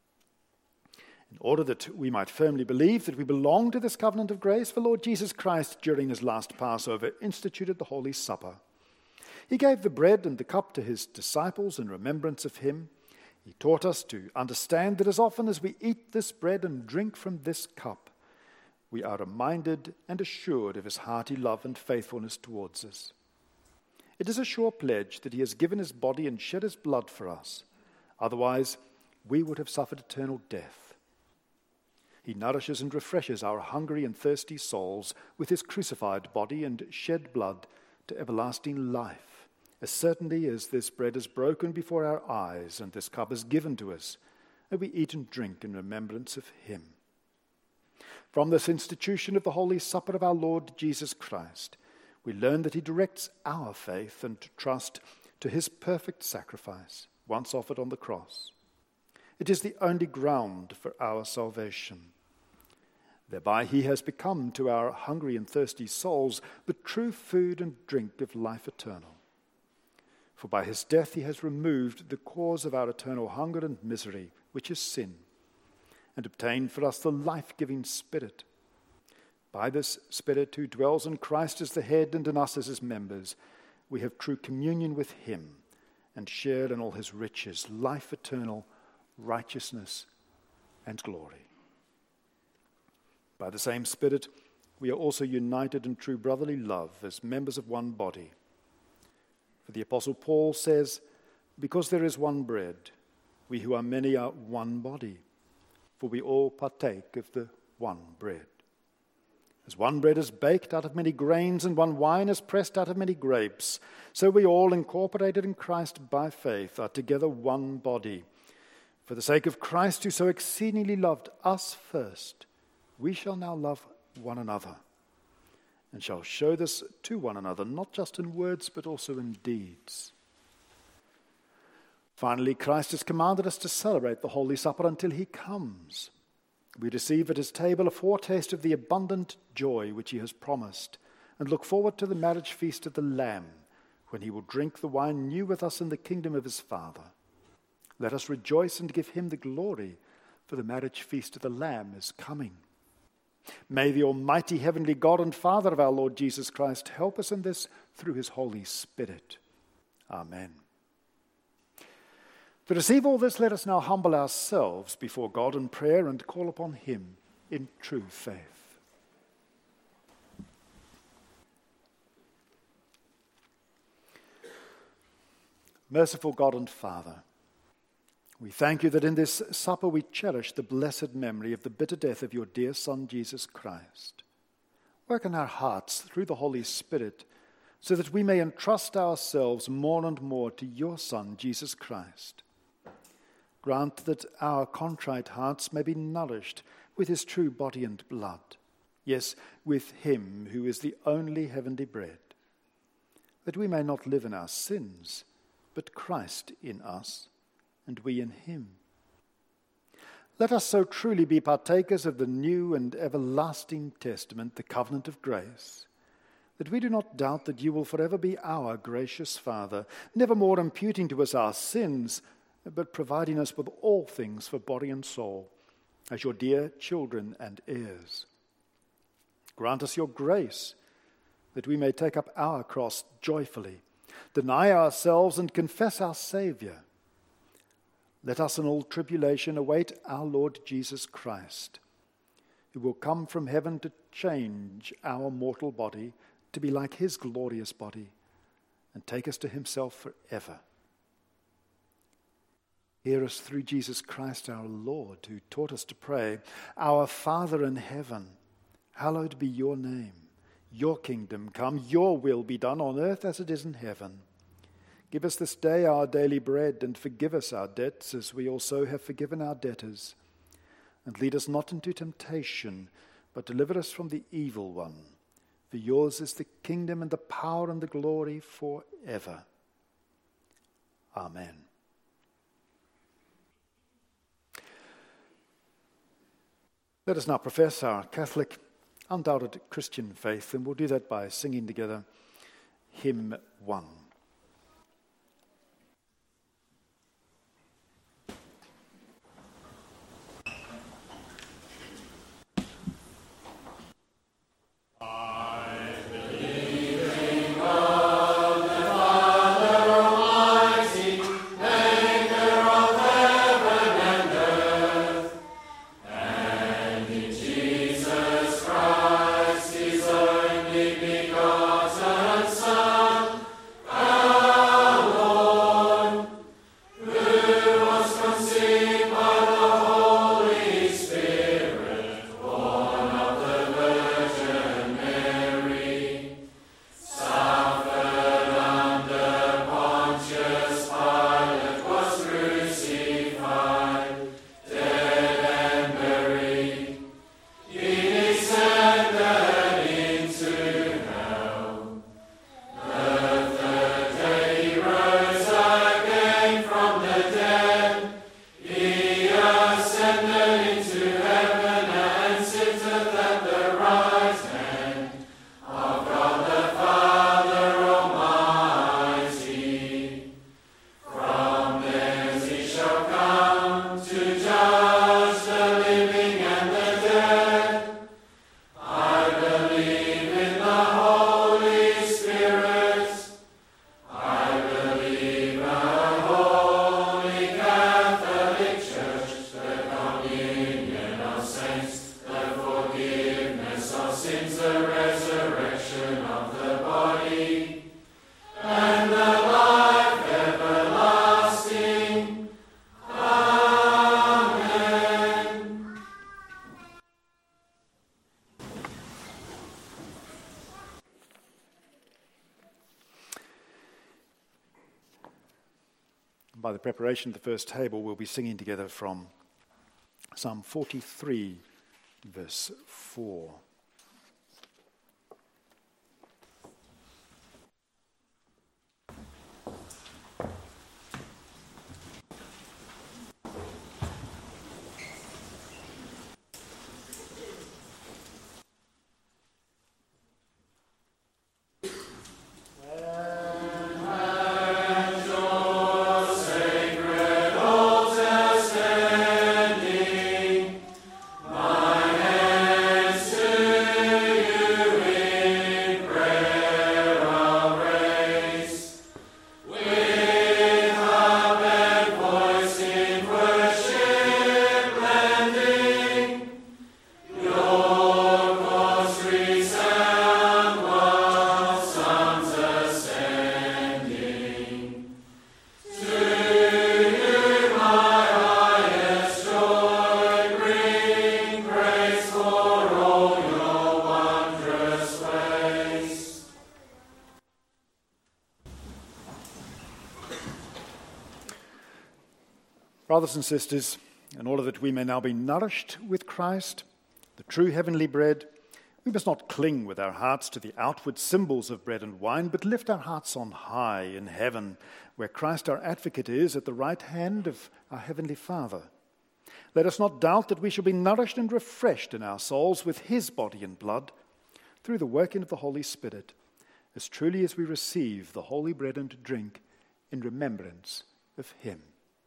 In order that we might firmly believe that we belong to this covenant of grace, the Lord Jesus Christ, during his last Passover, instituted the Holy Supper. He gave the bread and the cup to his disciples in remembrance of him. He taught us to understand that as often as we eat this bread and drink from this cup, we are reminded and assured of his hearty love and faithfulness towards us. It is a sure pledge that he has given his body and shed his blood for us. Otherwise, we would have suffered eternal death. He nourishes and refreshes our hungry and thirsty souls with his crucified body and shed blood to everlasting life As certainly as this bread is broken before our eyes and this cup is given to us, may we eat and drink in remembrance of him. From this institution of the Holy Supper of our Lord Jesus Christ, we learn that he directs our faith and trust to his perfect sacrifice, once offered on the cross. It is the only ground for our salvation. Thereby he has become to our hungry and thirsty souls the true food and drink of life eternal. For by his death he has removed the cause of our eternal hunger and misery, which is sin, and obtained for us the life-giving Spirit. By this Spirit, who dwells in Christ as the head and in us as his members, we have true communion with him and share in all his riches, life eternal, righteousness, and glory. By the same Spirit, we are also united in true brotherly love as members of one body. For the Apostle Paul says, "Because there is one bread, we who are many are one body, for we all partake of the one bread. As one bread is baked out of many grains and one wine is pressed out of many grapes, so we all, incorporated in Christ by faith, are together one body. For the sake of Christ, who so exceedingly loved us first, we shall now love one another, and shall show this to one another, not just in words, but also in deeds." Finally, Christ has commanded us to celebrate the Holy Supper until he comes. We receive at his table a foretaste of the abundant joy which he has promised, and look forward to the marriage feast of the Lamb, when he will drink the wine new with us in the kingdom of his Father. Let us rejoice and give him the glory, for the marriage feast of the Lamb is coming. May the Almighty Heavenly God and Father of our Lord Jesus Christ help us in this through his Holy Spirit. Amen. To receive all this, let us now humble ourselves before God in prayer and call upon him in true faith. Merciful God and Father, we thank you that in this supper we cherish the blessed memory of the bitter death of your dear Son, Jesus Christ. Work in our hearts through the Holy Spirit so that we may entrust ourselves more and more to your Son, Jesus Christ. Grant that our contrite hearts may be nourished with his true body and blood, yes, with him who is the only heavenly bread, that we may not live in our sins, but Christ in us, and we in him. Let us so truly be partakers of the new and everlasting testament, the covenant of grace, that we do not doubt that you will forever be our gracious Father, never more imputing to us our sins, but providing us with all things for body and soul, as your dear children and heirs. Grant us your grace, that we may take up our cross joyfully, deny ourselves and confess our Savior. Let us in all tribulation await our Lord Jesus Christ, who will come from heaven to change our mortal body to be like his glorious body and take us to himself forever. Hear us through Jesus Christ our Lord, who taught us to pray, "Our Father in heaven, hallowed be your name. Your kingdom come, your will be done on earth as it is in heaven. Give us this day our daily bread, and forgive us our debts as we also have forgiven our debtors. And lead us not into temptation, but deliver us from the evil one. For yours is the kingdom and the power and the glory forever. Amen." Let us now profess our Catholic, undoubted Christian faith, and we'll do that by singing together hymn one. Christ, his only begotten Son, By the preparation of the first table, we'll be singing together from Psalm forty-three, verse four. Brothers and sisters, in order that we may now be nourished with Christ, the true heavenly bread, we must not cling with our hearts to the outward symbols of bread and wine, but lift our hearts on high in heaven, where Christ our advocate is at the right hand of our heavenly Father. Let us not doubt that we shall be nourished and refreshed in our souls with his body and blood through the working of the Holy Spirit, as truly as we receive the holy bread and drink in remembrance of him.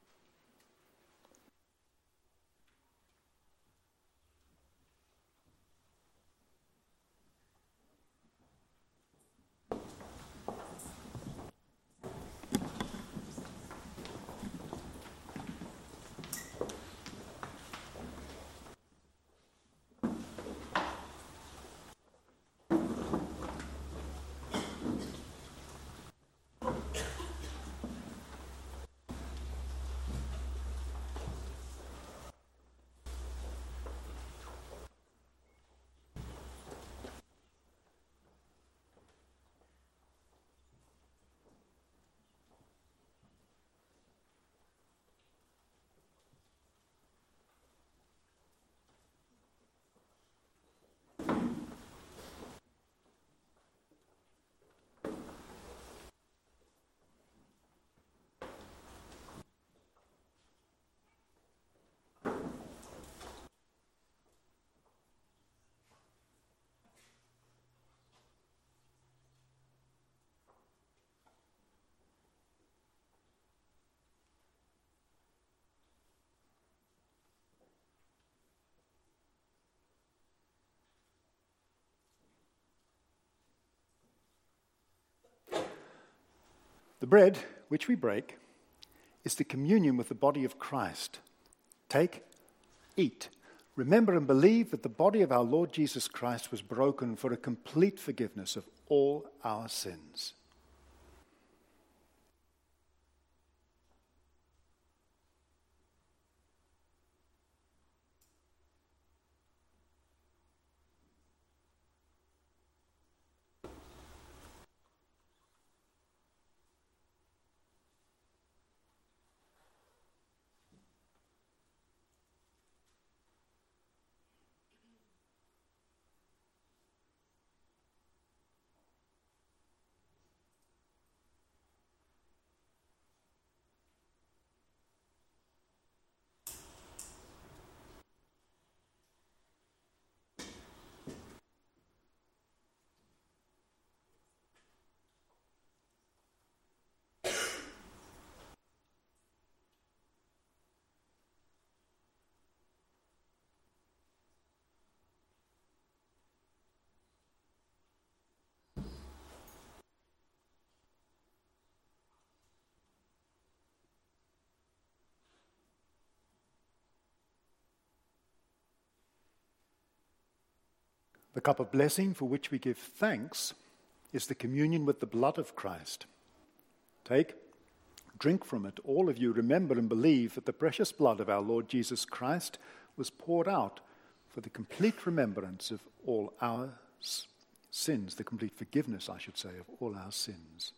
The bread which we break is the communion with the body of Christ. Take, eat. Remember and believe that the body of our Lord Jesus Christ was broken for a complete forgiveness of all our sins. The cup of blessing for which we give thanks is the communion with the blood of Christ. Take, drink from it, all of you. Remember and believe that the precious blood of our Lord Jesus Christ was poured out for the complete remembrance of all our sins, the complete forgiveness, I should say, of all our sins.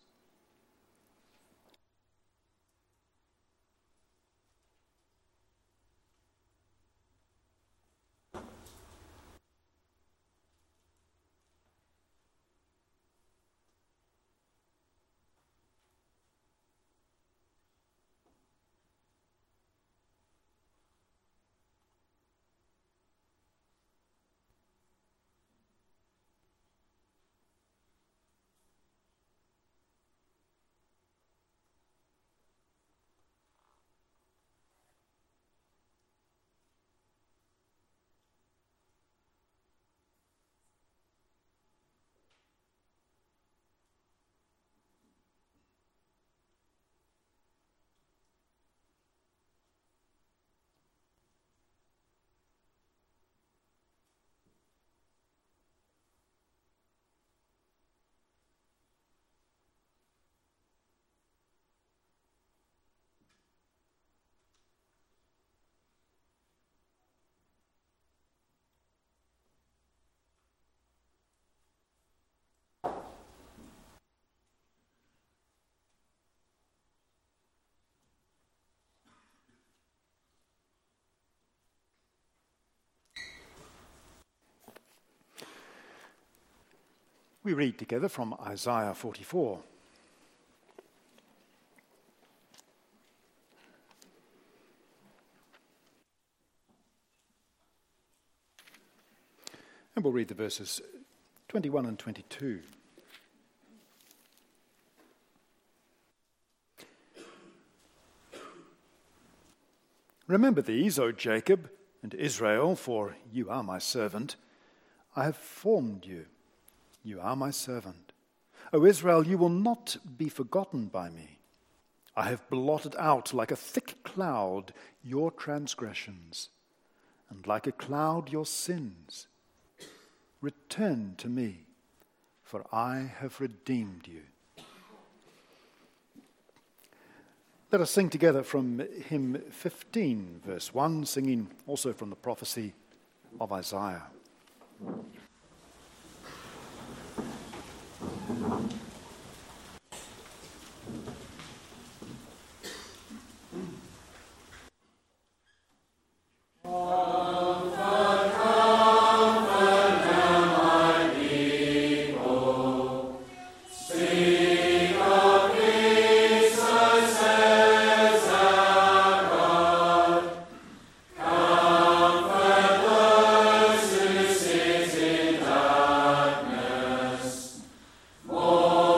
We read together from Isaiah forty-four. And we'll read the verses twenty-one and twenty-two. Remember these, O Jacob and Israel, for you are my servant. I have formed you. You are my servant. O Israel, you will not be forgotten by me. I have blotted out like a thick cloud your transgressions, and like a cloud your sins. Return to me, for I have redeemed you. Let us sing together from hymn fifteen, verse one, singing also from the prophecy of Isaiah. Oh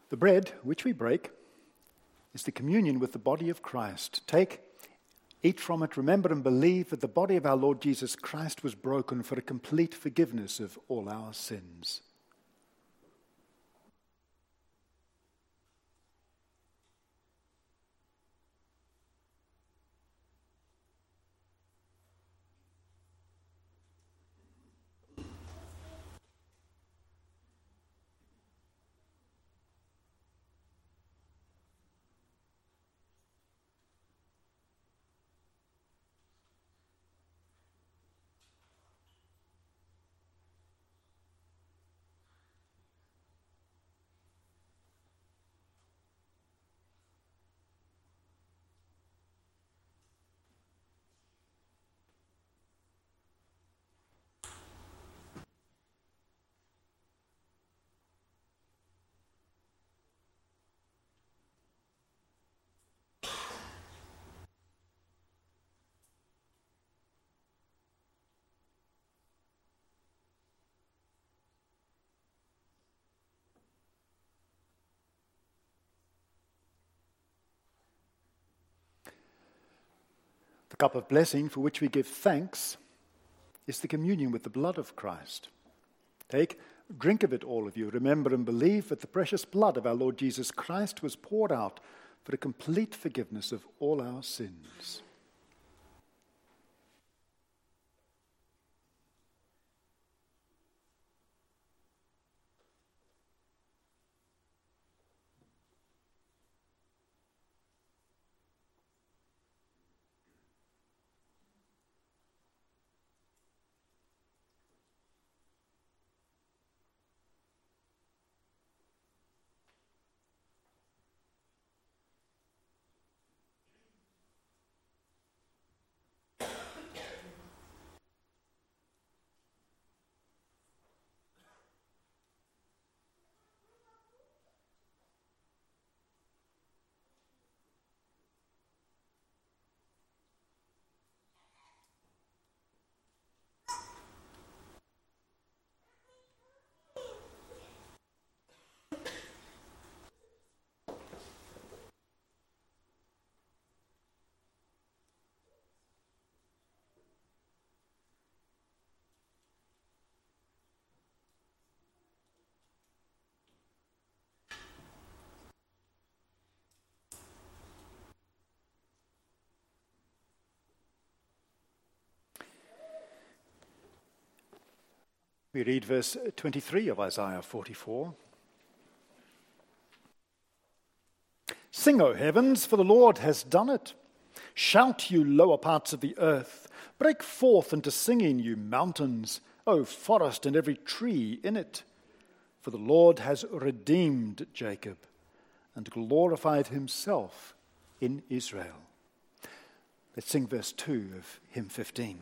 The bread which we break is the communion with the body of Christ. Take, eat from it, remember and believe that the body of our Lord Jesus Christ was broken for a complete forgiveness of all our sins. The cup of blessing for which we give thanks is the communion with the blood of Christ. Take, drink of it, all of you. Remember and believe that the precious blood of our Lord Jesus Christ was poured out for the complete forgiveness of all our sins. We read verse twenty-three of Isaiah forty-four. Sing, O heavens, for the Lord has done it. Shout, you lower parts of the earth. Break forth into singing, you mountains, O forest and every tree in it. For the Lord has redeemed Jacob and glorified himself in Israel. Let's sing verse two of hymn fifteen.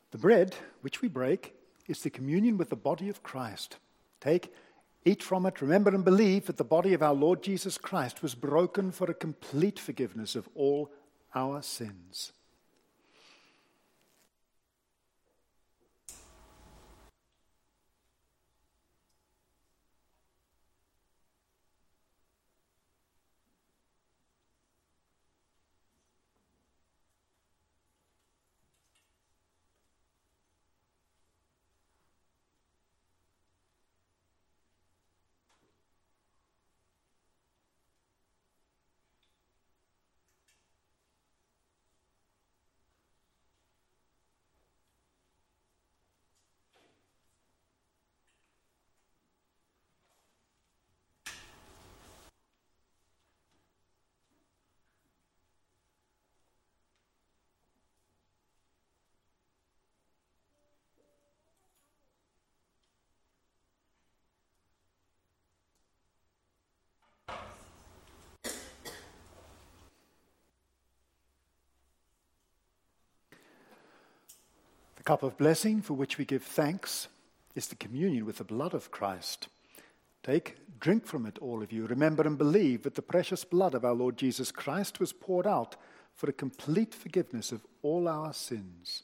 The bread which we break is the communion with the body of Christ. Take, eat from it, remember and believe that the body of our Lord Jesus Christ was broken for a complete forgiveness of all our sins. The cup of blessing for which we give thanks is the communion with the blood of Christ. Take, drink from it, all of you. Remember and believe that the precious blood of our Lord Jesus Christ was poured out for a complete forgiveness of all our sins.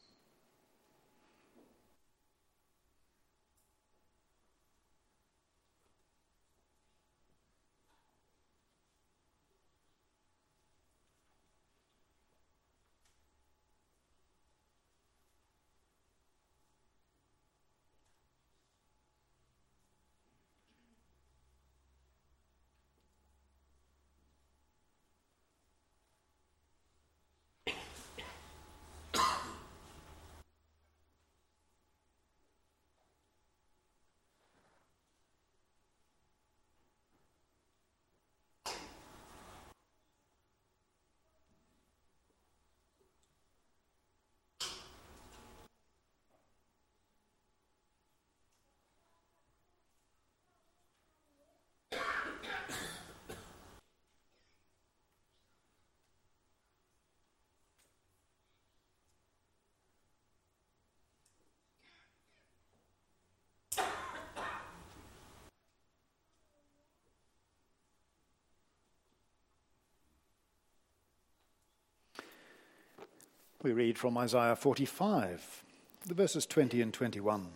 We read from Isaiah forty-five, the verses twenty and twenty-one.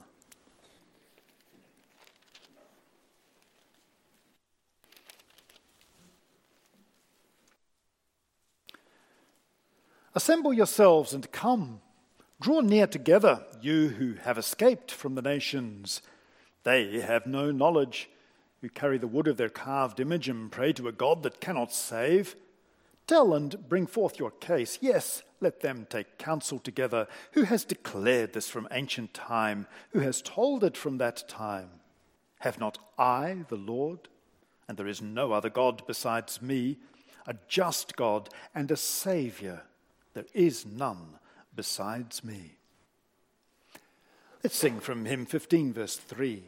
Assemble yourselves and come. Draw near together, you who have escaped from the nations. They have no knowledge, who carry the wood of their carved image and pray to a God that cannot save. Tell and bring forth your case. Yes, let them take counsel together. Who has declared this from ancient time? Who has told it from that time? Have not I, the Lord? And there is no other God besides me, a just God and a Saviour. There is none besides me. Let's sing from hymn fifteen, verse three.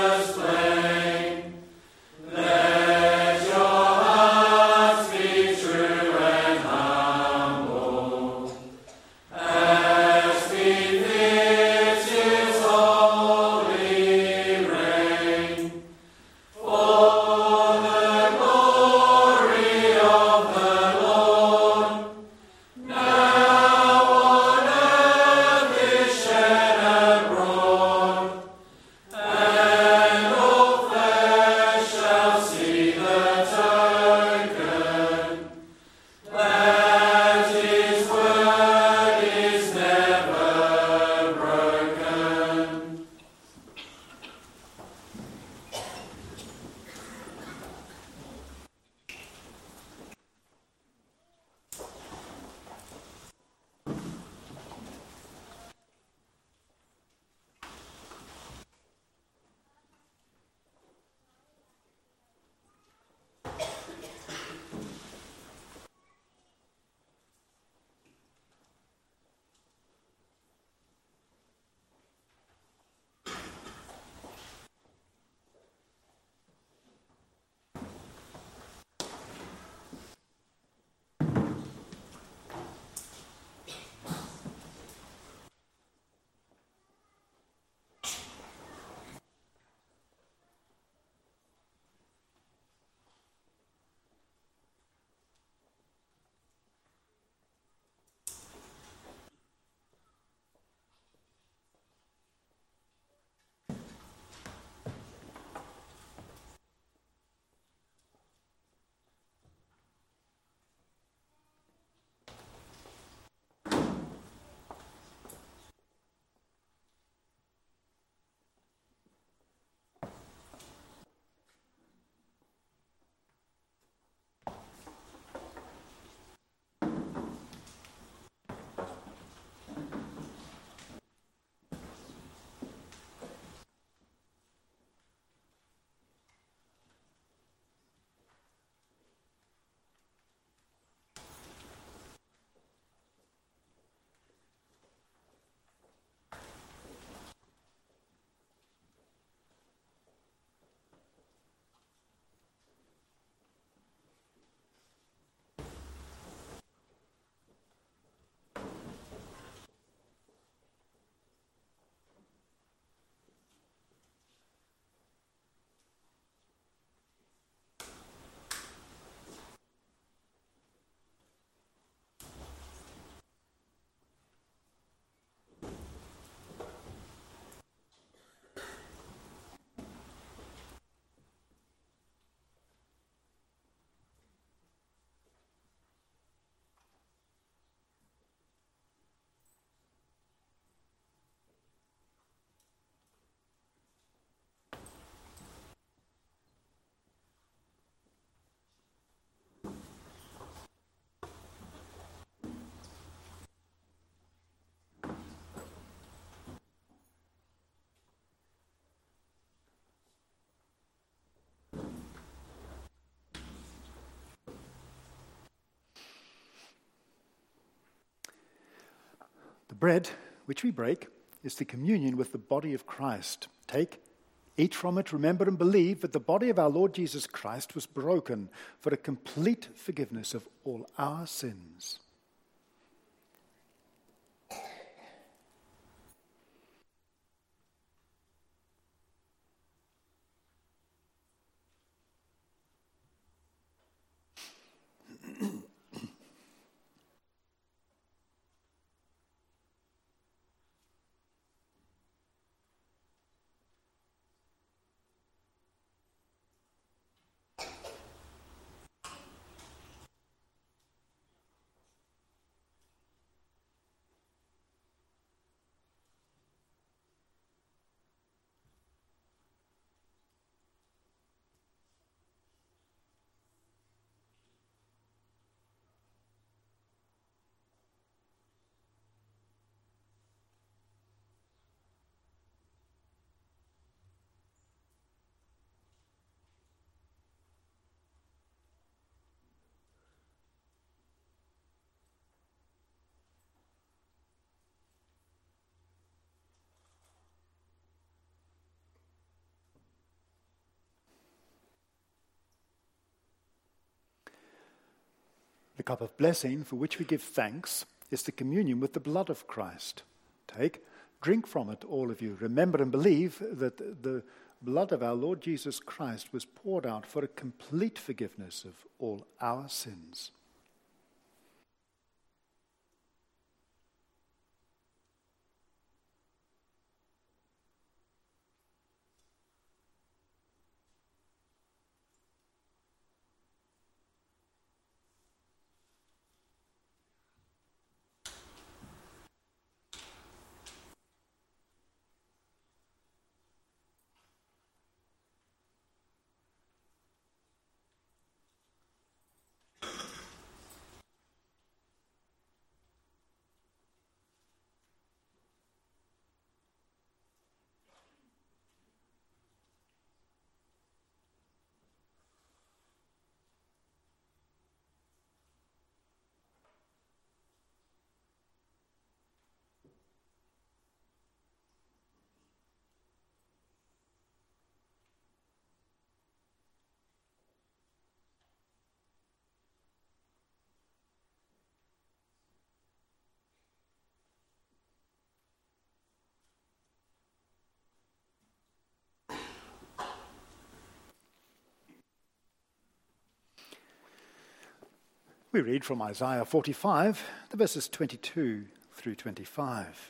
Let your hearts be true. bread, which we break, is the communion with the body of Christ. Take, eat from it, remember and believe that the body of our Lord Jesus Christ was broken for a complete forgiveness of all our sins. The cup of blessing, for which we give thanks, is the communion with the blood of Christ. Take, drink from it, all of you. Remember and believe that the blood of our Lord Jesus Christ was poured out for a complete forgiveness of all our sins. We read from Isaiah forty-five, the verses twenty-two through twenty-five.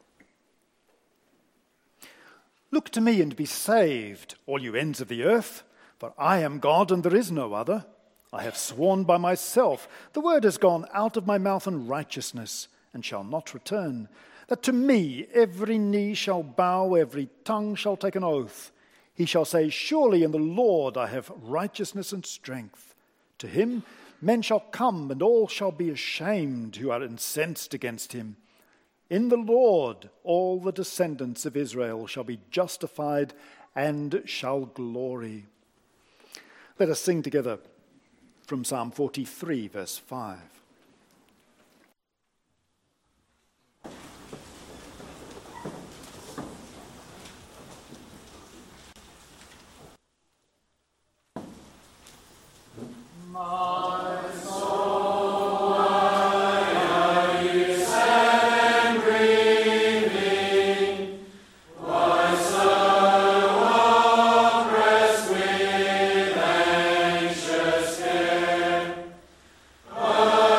Look to me and be saved, all you ends of the earth, for I am God and there is no other. I have sworn by myself, the word has gone out of my mouth in righteousness, and shall not return, that to me every knee shall bow, every tongue shall take an oath. He shall say, surely in the Lord I have righteousness and strength. To him men shall come, and all shall be ashamed who are incensed against him. In the Lord all the descendants of Israel shall be justified and shall glory. Let us sing together from Psalm forty-three, verse five. Oh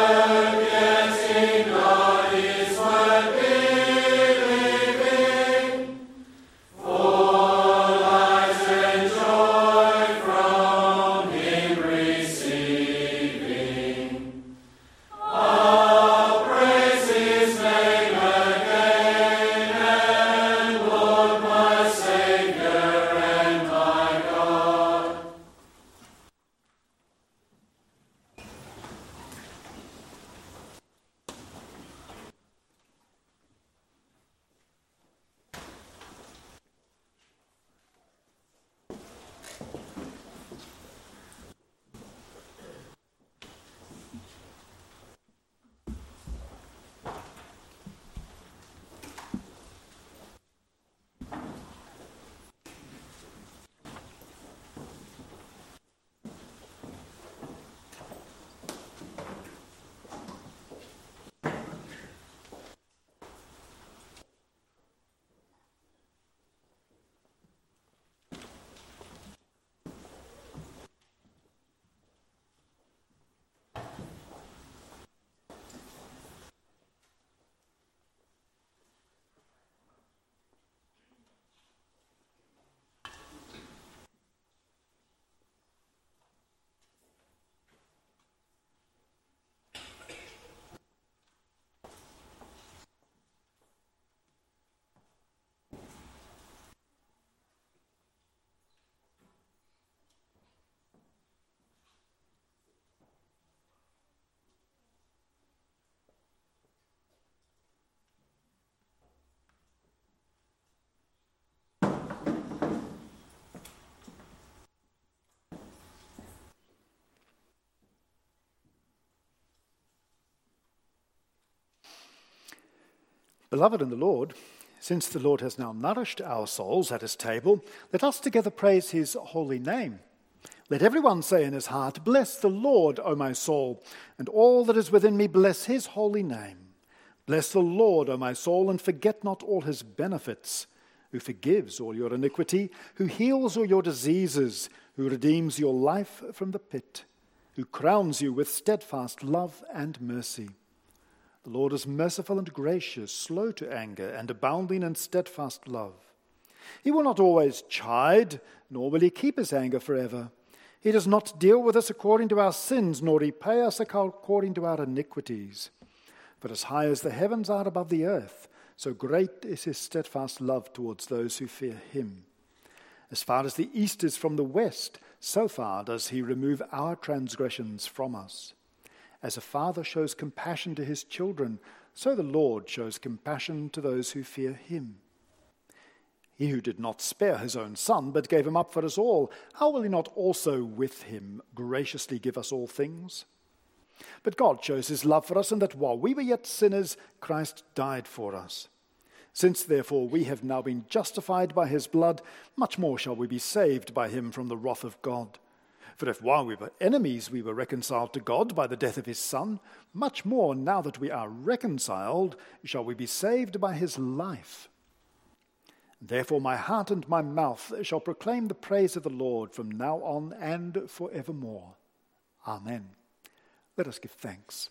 Beloved in the Lord, since the Lord has now nourished our souls at his table, let us together praise his holy name. Let everyone say in his heart, "Bless the Lord, O my soul, and all that is within me, bless his holy name. Bless the Lord, O my soul, and forget not all his benefits, who forgives all your iniquity, who heals all your diseases, who redeems your life from the pit, who crowns you with steadfast love and mercy. The Lord is merciful and gracious, slow to anger, and abounding in steadfast love. He will not always chide, nor will he keep his anger forever. He does not deal with us according to our sins, nor repay us according to our iniquities. For as high as the heavens are above the earth, so great is his steadfast love towards those who fear him. As far as the east is from the west, so far does he remove our transgressions from us. As a father shows compassion to his children, so the Lord shows compassion to those who fear him. He who did not spare his own son, but gave him up for us all, how will he not also with him graciously give us all things? But God shows his love for us, in that while we were yet sinners, Christ died for us. Since, therefore, we have now been justified by his blood, much more shall we be saved by him from the wrath of God. For if while we were enemies we were reconciled to God by the death of his Son, much more, now that we are reconciled, shall we be saved by his life. Therefore my heart and my mouth shall proclaim the praise of the Lord from now on and forevermore. Amen. Let us give thanks.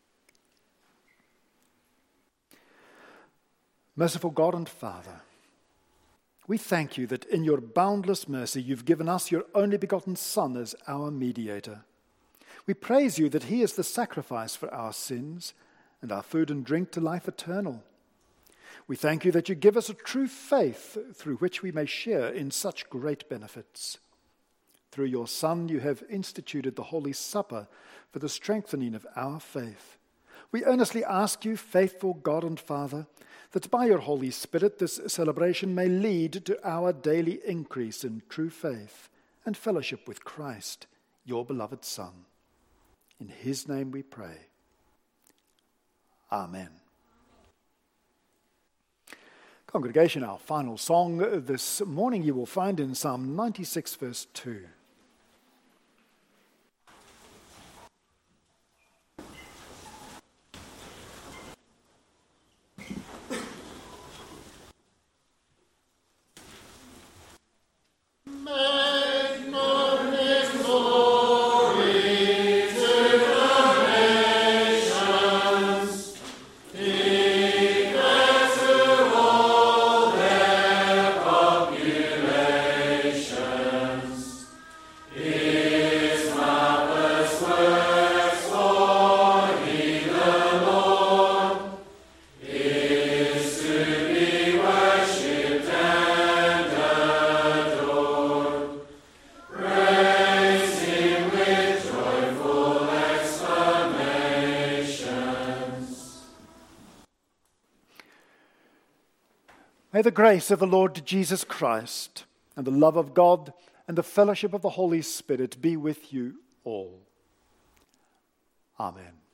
Merciful God and Father, we thank you that in your boundless mercy you've given us your only begotten Son as our mediator. We praise you that he is the sacrifice for our sins and our food and drink to life eternal. We thank you that you give us a true faith through which we may share in such great benefits. Through your Son you have instituted the Holy Supper for the strengthening of our faith. We earnestly ask you, faithful God and Father, that by your Holy Spirit this celebration may lead to our daily increase in true faith and fellowship with Christ, your beloved Son. In his name we pray. Amen. Congregation, our final song this morning you will find in Psalm ninety-six, verse two. May the grace of the Lord Jesus Christ and the love of God and the fellowship of the Holy Spirit be with you all. Amen.